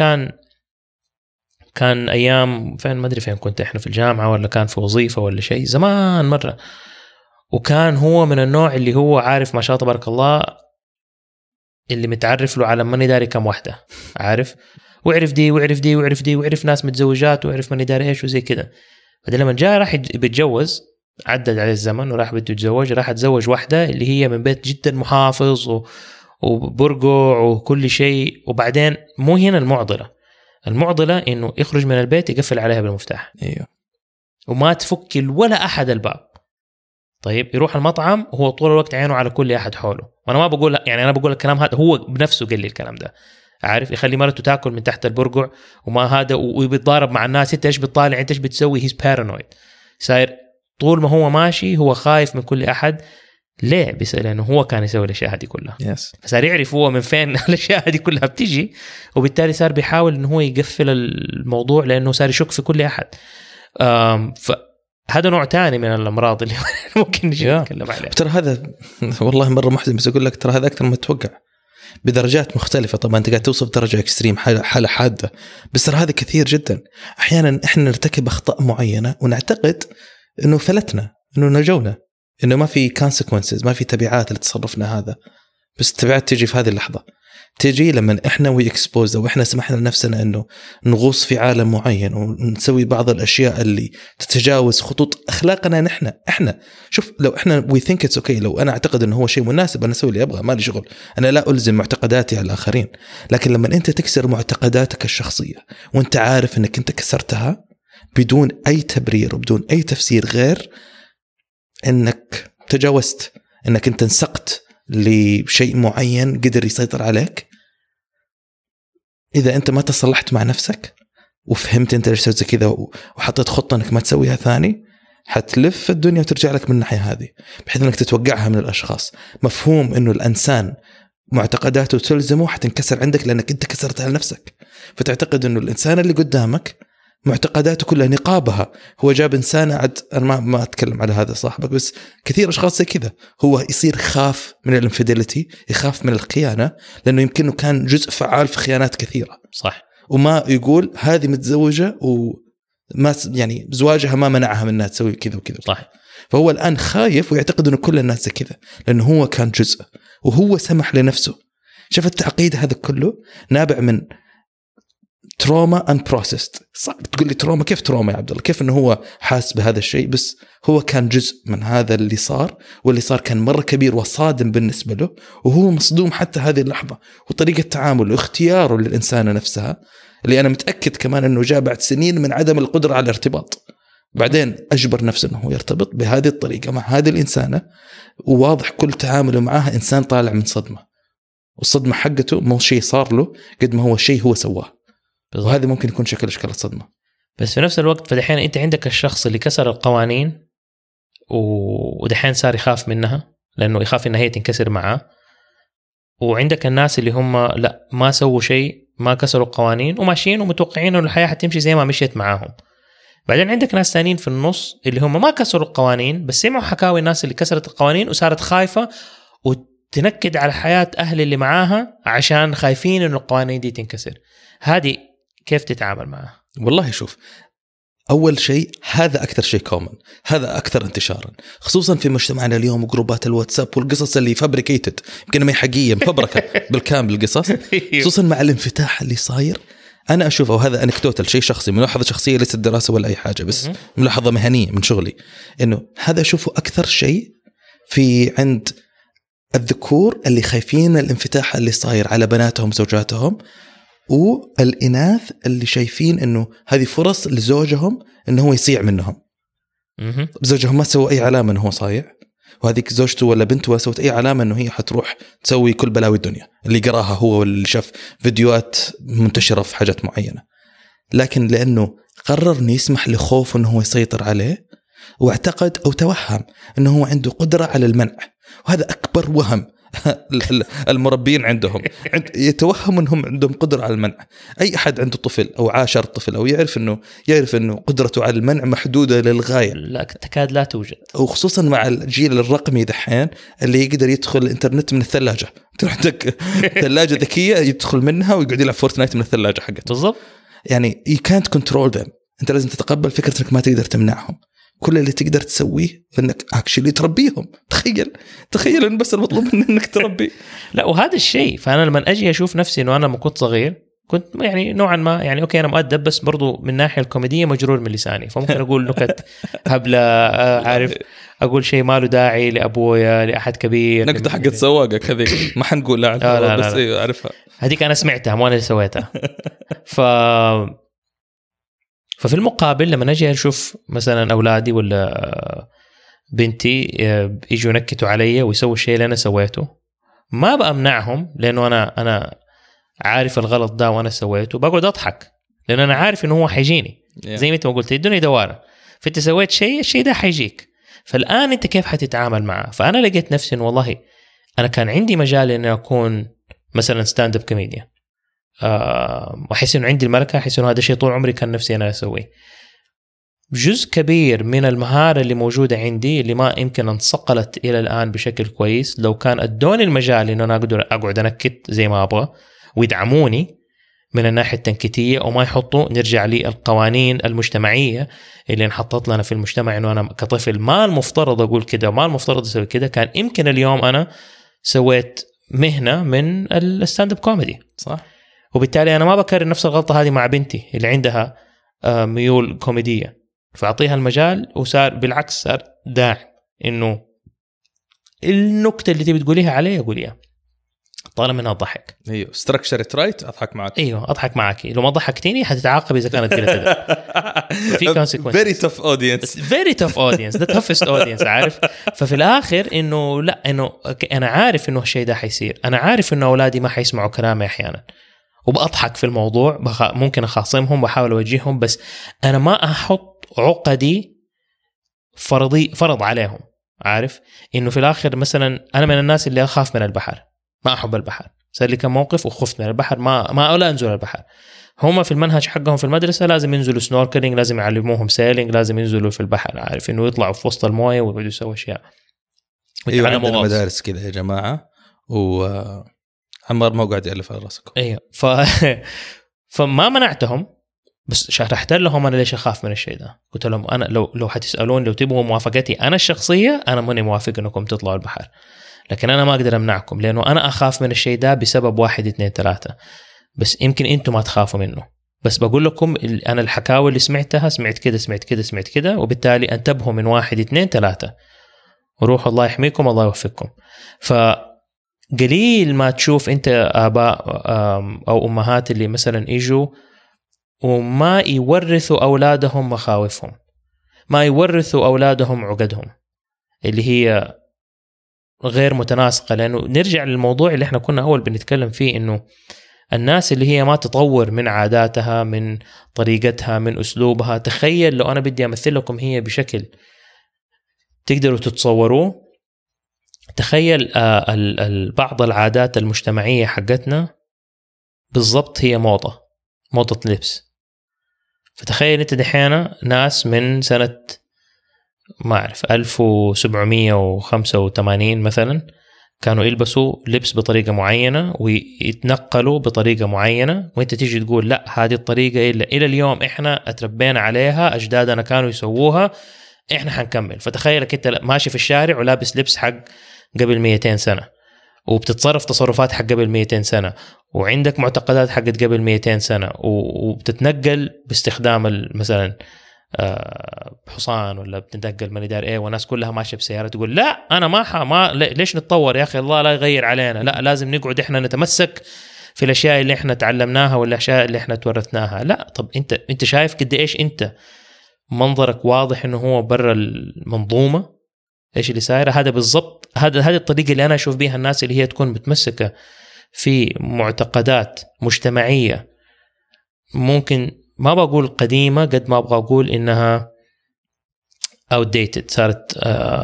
[SPEAKER 2] كان أيام فين ما أدري فين كنت، إحنا في الجامعة ولا كان في وظيفة ولا شيء زمان مرة، وكان هو من النوع اللي هو عارف ما شاء الله تبارك الله، اللي متعرف له على ماني داري كم واحدة، عارف، وعرف دي وعرف دي وعرف دي وعرف ناس متزوجات وعرف ماني داري إيش وزي كده. بعدين لما جاء راح بيتجوز، عدد عليه الزمن وراح بده يتزوج، راح تزوج واحدة اللي هي من بيت جدا محافظ وبرقع وكل شيء. وبعدين مو هنا المعضلة إنه يخرج من البيت يقفل عليها بالمفتاح.
[SPEAKER 1] ايوه.
[SPEAKER 2] وما تفك ولا أحد الباب. طيب يروح المطعم وهو طول الوقت عينه على كل أحد حوله. وأنا ما بقول يعني، أنا بقول الكلام هذا هو بنفسه قال لي الكلام ده. عارف، يخلي مرته تاكل من تحت البرقع وما هذا، وبيتضارب مع الناس، انت ايش بتطالع، انت ايش بتسوي، هيز بارانويد، صاير طول ما هو ماشي هو خايف من كل احد. ليه؟ بيسأل لانه هو كان يسوي الاشياء هذه كلها. فصار يعرف هو من فين الاشياء هذه كلها بتيجي، وبالتالي صار بيحاول انه هو يقفل الموضوع لانه صار يشك في كل احد. فهذا نوع تاني من الامراض اللي ممكن نجي نتكلم عليها.
[SPEAKER 3] ترى هذا والله مره محزن، بس اقول لك ترى هذا اكثر ما تتوقع بدرجات مختلفه. طبعا انت قاعد توصف درجه اكستريم، حاله حاده، بس ترى هذا كثير جدا. احيانا احنا نرتكب اخطاء معينه ونعتقد انه فلتنا، انه نجونا، انه ما في consequences، ما في تبعات لتصرفنا هذا. بس التبعات تيجي في هذه اللحظه، تيجي لما احنا ويكسبوز او احنا سمحنا لنفسنا انه نغوص في عالم معين ونسوي بعض الاشياء اللي تتجاوز خطوط اخلاقنا. احنا شوف، لو احنا we think it's okay، لو انا اعتقد انه هو شيء مناسب انا اسوي اللي ابغى، ما لي شغل، انا لا الزم معتقداتي على الاخرين. لكن لما انت تكسر معتقداتك الشخصيه وانت عارف انك انت كسرتها بدون اي تبرير وبدون اي تفسير غير انك تجاوزت، انك انت انسقت لشيء معين قدر يسيطر عليك، إذا أنت ما تصلحت مع نفسك وفهمت أنت ليش سويت كذا وحطيت خطة أنك ما تسويها ثاني، حتلف الدنيا وترجع لك من الناحية هذه، بحيث أنك تتوقعها من الأشخاص. مفهوم أنه الإنسان معتقداته تلزمه حتنكسر عندك لأنك أنت كسرتها لنفسك، فتعتقد أنه الإنسان اللي قدامك معتقداته كلها نقابها. هو جاب إنسان أنا ما أتكلم على هذا صاحبك، بس كثير أشخاص زي كذا، هو يصير خاف من الانفيديليتي، يخاف من الخيانة، لأنه يمكنه كان جزء فعال في خيانات كثيرة.
[SPEAKER 2] صح.
[SPEAKER 3] وما يقول هذه متزوجة وما يعني زواجها ما منعها من أنها تسوي كذا وكذا.
[SPEAKER 2] صح.
[SPEAKER 3] فهو الآن خايف ويعتقد أنه كل الناس زي كذا، لأنه هو كان جزء وهو سمح لنفسه. شوف التعقيد هذا كله نابع من تروما unprocessed. صعب تقول لي تروما، كيف تروما يا عبد الله؟ كيف انه هو حاس بهذا الشيء؟ بس هو كان جزء من هذا اللي صار، واللي صار كان مرة كبير وصادم بالنسبة له، وهو مصدوم حتى هذه اللحظة. وطريقة تعامله واختياره للإنسانة نفسها، اللي أنا متأكد كمان أنه جاء بعد سنين من عدم القدرة على الارتباط، بعدين أجبر نفسه أنه يرتبط بهذه الطريقة مع هذه الإنسانة، وواضح كل تعامله معها إنسان طالع من صدمة، والصدمة حقته مو شيء صار له قد ما هو شيء هو سواه. وهذا ممكن يكون شكل أشكال الصدمة.
[SPEAKER 2] بس في نفس الوقت فدحين أنت عندك الشخص اللي كسر القوانين ودحين صار يخاف منها لأنه يخاف إنها هي تنكسر معه، وعندك الناس اللي هم لا ما سووا شيء، ما كسروا القوانين وماشيين ومتوقعين إنه الحياة حتمشي زي ما مشيت معاهم. بعدين عندك ناس ثانيين في النص اللي هم ما كسروا القوانين، بس سمعوا حكاوي الناس اللي كسرت القوانين وصارت خايفة وتنكد على حياة أهل اللي معاها عشان خايفين إنه القوانين دي تنكسر. هذه كيف تتعامل معها؟
[SPEAKER 3] والله شوف، أول شيء هذا أكثر شيء كومن، هذا أكثر انتشارا، خصوصا في مجتمعنا اليوم وجروبات الواتساب والقصص اللي فابريكيتد، يمكن ما هي حقيقية، مفبركة بالكامل القصص، خصوصا مع الانفتاح اللي صاير. أنا أشوفه، وهذا أنكدوتال شيء شخصي، ملاحظة شخصية ليست دراسة ولا أي حاجة، بس ملاحظة مهنية من شغلي، إنه هذا أشوفه أكثر شيء في عند الذكور اللي خايفين الانفتاح اللي صاير على بناتهم زوجاتهم، والإناث اللي شايفين إنه هذه فرص لزوجهم إنه هو يصيع منهم. زوجهم ما سوى أي علامة إنه هو صايع، وهذيك زوجته ولا بنته سوت أي علامة إنه هي حتروح تسوي كل بلاوي الدنيا اللي قراها هو واللي شاف فيديوهات منتشرة في حاجات معينة. لكن لأنه قرر إنه يسمح لخوفه إنه هو يسيطر عليه، واعتقد أو توهم إنه هو عنده قدرة على المنع، وهذا أكبر وهم المربين عندهم، يتوهم انهم عندهم قدره على المنع. اي احد عنده طفل او عاشر طفل او يعرف انه قدرته على المنع محدوده للغايه،
[SPEAKER 2] لا تكاد لا توجد،
[SPEAKER 3] وخصوصا مع الجيل الرقمي دحين اللي يقدر يدخل الانترنت من الثلاجه. عندك ثلاجه ذكيه يدخل منها ويقعد يلعب فورتنايت من الثلاجه حقته.
[SPEAKER 2] بالضبط.
[SPEAKER 3] يعني you can't control them، انت لازم تتقبل فكره انك ما تقدر تمنعهم. كل اللي تقدر تسويه انك اكشلي تربيهم. تخيل ان بس المطلوب انك تربي.
[SPEAKER 2] لا، وهذا الشيء. فانا لما اجي اشوف نفسي انه انا لما كنت صغير كنت يعني نوعا ما يعني اوكي انا مؤدب، بس برضو من الناحيه الكوميديه مجرور من لساني، فممكن اقول نكت هبله، عارف، اقول شيء ما له داعي لابويا لاحد كبير.
[SPEAKER 3] نكته حقت سواقك هذه ما حنقول لا بس لا. اعرفها
[SPEAKER 2] هذيك انا سمعتها مو انا اللي سويتها. ففي المقابل لما نجي نشوف مثلا أولادي ولا بنتي يجوا ينكتوا علي ويسووا الشيء اللي أنا سويته، ما بأمنعهم، لأنه أنا عارف الغلط ده وانا سويته بقعد اضحك، لان انا عارف انه هو حيجيني. زي ما انت ما قلت الدنيا دواره، فانت سويت شيء، الشيء ده حيجيك. فالان انت كيف حتتعامل معه؟ فانا لقيت نفسي إن والله انا كان عندي مجال اني اكون مثلا ستاند اب كوميديان، واحس انه عندي الملكه، احس انه هذا الشيء طول عمري كان نفسي انا اسويه. جزء كبير من المهاره اللي موجوده عندي اللي ما يمكن انصقلت الى الان بشكل كويس، لو كان ادوني المجال انه انا اقدر اقعد انكت زي ما ابغى ويدعموني من الناحيه التنكيتيه، وما يحطوا نرجع للقوانين المجتمعيه اللي انحطت لنا في المجتمع انه انا كطفل ما المفترض اقول كده وما المفترض اسوي كده. كان يمكن اليوم انا سويت مهنه من الستاند اب كوميدي،
[SPEAKER 1] صح؟
[SPEAKER 2] وبالتالي انا ما بكرر نفس الغلطه هذه مع بنتي اللي عندها ميول كوميديه، فاعطيها المجال وصار بالعكس، صار داعم انه النكته اللي تبي تقوليها عليه قوليها طالما انها تضحك.
[SPEAKER 1] ايوه ستراكشر رايت، اضحك معك.
[SPEAKER 2] ايوه اضحك معك، لو ما ضحكتيني حتتعاقب اذا كانت قلت كده. في consequences.
[SPEAKER 1] very tough audience.
[SPEAKER 2] very tough audience, the toughest audience، عارف. ففي الاخر انه لا، انه انا عارف انه الشيء ده حيصير، انا عارف انه اولادي ما حيسمعوا كلامي احيانا، وبأضحك في الموضوع، ممكن اخاصمهم واحاول اوجههم، بس انا ما احط عقدي فرض عليهم. عارف انه في الاخر مثلا انا من الناس اللي اخاف من البحر، ما احب البحر، صار لي كم موقف وخفت من البحر، ما أولا انزل البحر. هم في المنهج حقهم في المدرسه لازم ينزلوا سنوركلينج، لازم يعلموهم سيلينج، لازم ينزلوا في البحر، عارف انه يطلعوا في وسط المويه ويقعدوا يسووا اشياء.
[SPEAKER 1] ايوه عندنا مدارس كذا يا جماعه، وعمار ما قاعد يالف على راسكم.
[SPEAKER 2] ايوه فما منعتهم، بس شرحت لهم انا ليش اخاف من الشيء ده. قلت لهم انا لو حتسالون، لو تبغوا موافقتي انا الشخصيه، انا ماني موافق انكم تطلعوا البحر، لكن انا ما اقدر امنعكم، لانه انا اخاف من الشيء ده بسبب 1 2 3، بس يمكن انتم ما تخافوا منه. بس بقول لكم انا الحكاوي اللي سمعتها، سمعت كده، وبالتالي انتبهوا من 1 2 3 وروحوا، الله يحميكم، الله يوفقكم. فقليل ما تشوف انت اباء او امهات اللي مثلا يجوا وما يورثوا اولادهم مخاوفهم، ما يورثوا اولادهم عقدهم اللي هي غير متناسقة. لأنه نرجع للموضوع اللي احنا كنا أول بنتكلم فيه، إنه الناس اللي هي ما تطور من عاداتها، من طريقتها، من أسلوبها. تخيل لو أنا بدي أمثل لكم هي بشكل تقدروا تتصوروه. تخيل بعض العادات المجتمعية حقتنا بالضبط هي موضة لبس. فتخيل أنت دحين ناس من سنة ما أعرف 1785 مثلا كانوا يلبسوا لبس بطريقة معينة ويتنقلوا بطريقة معينة، وانت تيجي تقول لا هذه الطريقة إلى اليوم احنا اتربينا عليها، أجدادنا كانوا يسووها، احنا حنكمل. فتخيلك انت ماشي في الشارع ولابس لبس حق قبل 200 سنة، وبتتصرف تصرفات حق قبل 200 سنة، وعندك معتقدات حقت قبل 200 سنة، وبتتنقل باستخدام مثلا حصان، ولا بتنتقل من دار ايه، والناس كلها ماشيه بسياره. تقول لا انا ما ليش نتطور يا اخي، الله لا يغير علينا، لا لازم نقعد احنا نتمسك في الاشياء اللي احنا تعلمناها والاشياء اللي احنا تورثناها. لا، طب انت شايف قد ايش انت منظرك واضح انه هو برا المنظومه، ايش اللي صاير. هذا بالضبط هذه الطريقه اللي انا اشوف بيها الناس اللي هي تكون متمسكه في معتقدات مجتمعيه، ممكن ما بقول قديمة قد ما أبغى أقول إنها outdated، صارت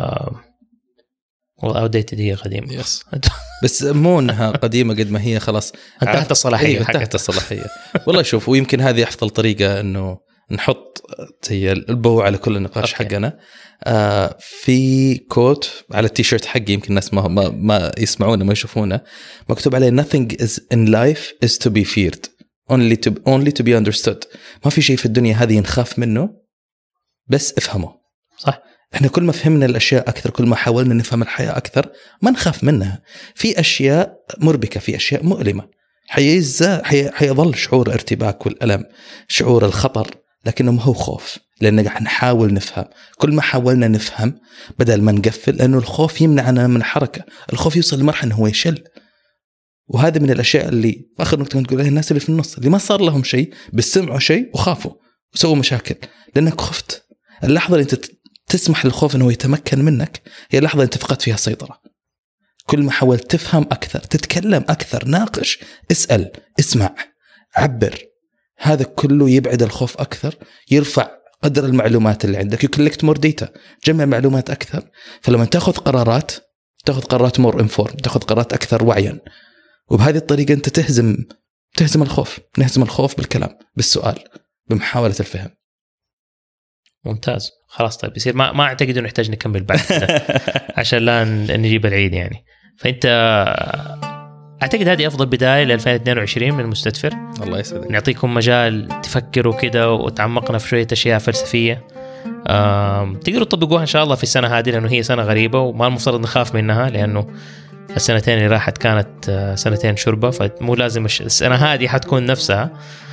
[SPEAKER 2] outdated هي قديمة
[SPEAKER 1] بس مو إنها قديمة قد ما هي خلاص
[SPEAKER 2] انتهت الصلاحية.
[SPEAKER 1] انتهت الصلاحية. والله شوف، ويمكن هذه أفضل طريقة إنه نحط زي البو على كل النقاش حقنا. في كوت على التيشيرت حقي، يمكن الناس ما يسمعونه ما يشوفونه، مكتوب عليه nothing is in life is to be feared, only to be understood. ما في شيء في الدنيا هذه نخاف منه، بس افهمه.
[SPEAKER 2] صح.
[SPEAKER 1] احنا كل ما فهمنا الاشياء اكثر، كل ما حاولنا نفهم الحياة اكثر، ما نخاف منها. في اشياء مربكة، في اشياء مؤلمة، حيظل شعور ارتباك والألم، شعور الخطر، لكنه ما هو خوف، لأننا قاعد نحاول نفهم. كل ما حاولنا نفهم بدل ما نقفل، لأنه الخوف يمنعنا من حركة، الخوف يوصل لمرحلة أنه هو يشل. وهذا من الأشياء اللي آخر نقطة تقول لها الناس اللي في النص، اللي ما صار لهم شيء بس سمعوا شيء وخافوا وسووا مشاكل لأنك خفت. اللحظة اللي أنت تسمح للخوف أنه يتمكن منك هي اللحظة اللي أنت فقدت فيها السيطرة.
[SPEAKER 3] كل ما حاولت تفهم أكثر، تتكلم أكثر، ناقش، اسأل، اسمع، عبر، هذا كله يبعد الخوف أكثر، يرفع قدر المعلومات اللي عندك. you collect more data، جمع معلومات أكثر. فلما تأخذ قرارات more informed، تأخذ قرارات أكثر وعيا. وبهذه الطريقة أنت تهزم الخوف. نهزم الخوف بالكلام، بالسؤال، بمحاولة الفهم.
[SPEAKER 2] ممتاز. خلاص طيب يصير ما أعتقد إنه نحتاج نكمل بعد عشان لا نجيب العيد يعني. فأنت أعتقد هذه أفضل بداية ل 2022 من المستدفر.
[SPEAKER 1] الله يسعدك.
[SPEAKER 2] نعطيكم مجال تفكروا كده وتعمقنا في شوية أشياء فلسفية تقدروا تطبقوها إن شاء الله في السنة هذه، لأنه هي سنة غريبة وما المفترض نخاف منها، لأنه السنتين اللي راحت كانت سنتين شربة، فمو لازم السنة هذه حتكون نفسها.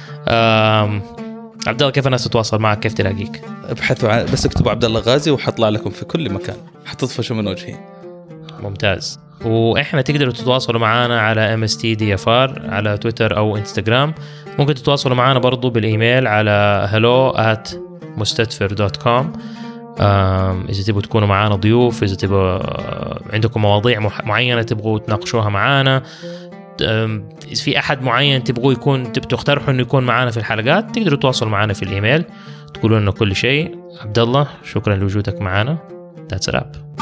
[SPEAKER 2] عبد الله، كيف الناس تتواصل معك؟ كيف تلاقيك؟
[SPEAKER 1] ابحثوا بس اكتبوا عبد الله غازي وحطلع لكم في كل مكان، حتطفشوا من وجهي.
[SPEAKER 2] ممتاز. وإحنا تقدروا تتواصلوا معنا على MSTDFR على تويتر أو إنستغرام. ممكن تتواصلوا معنا برضو بالإيميل على hello@mustadfir.com. إذا تبغوا تكونوا معنا ضيوف، إذا تبغوا عندكم مواضيع معينة تبغوا تناقشوها معنا، إذا في أحد معين تبغوا تقترحوا إنه يكون معنا في الحلقات، تقدروا تتواصلوا معنا في الإيميل تقولوا لنا كل شيء. عبد الله، شكرا لوجودك معنا. That's a wrap.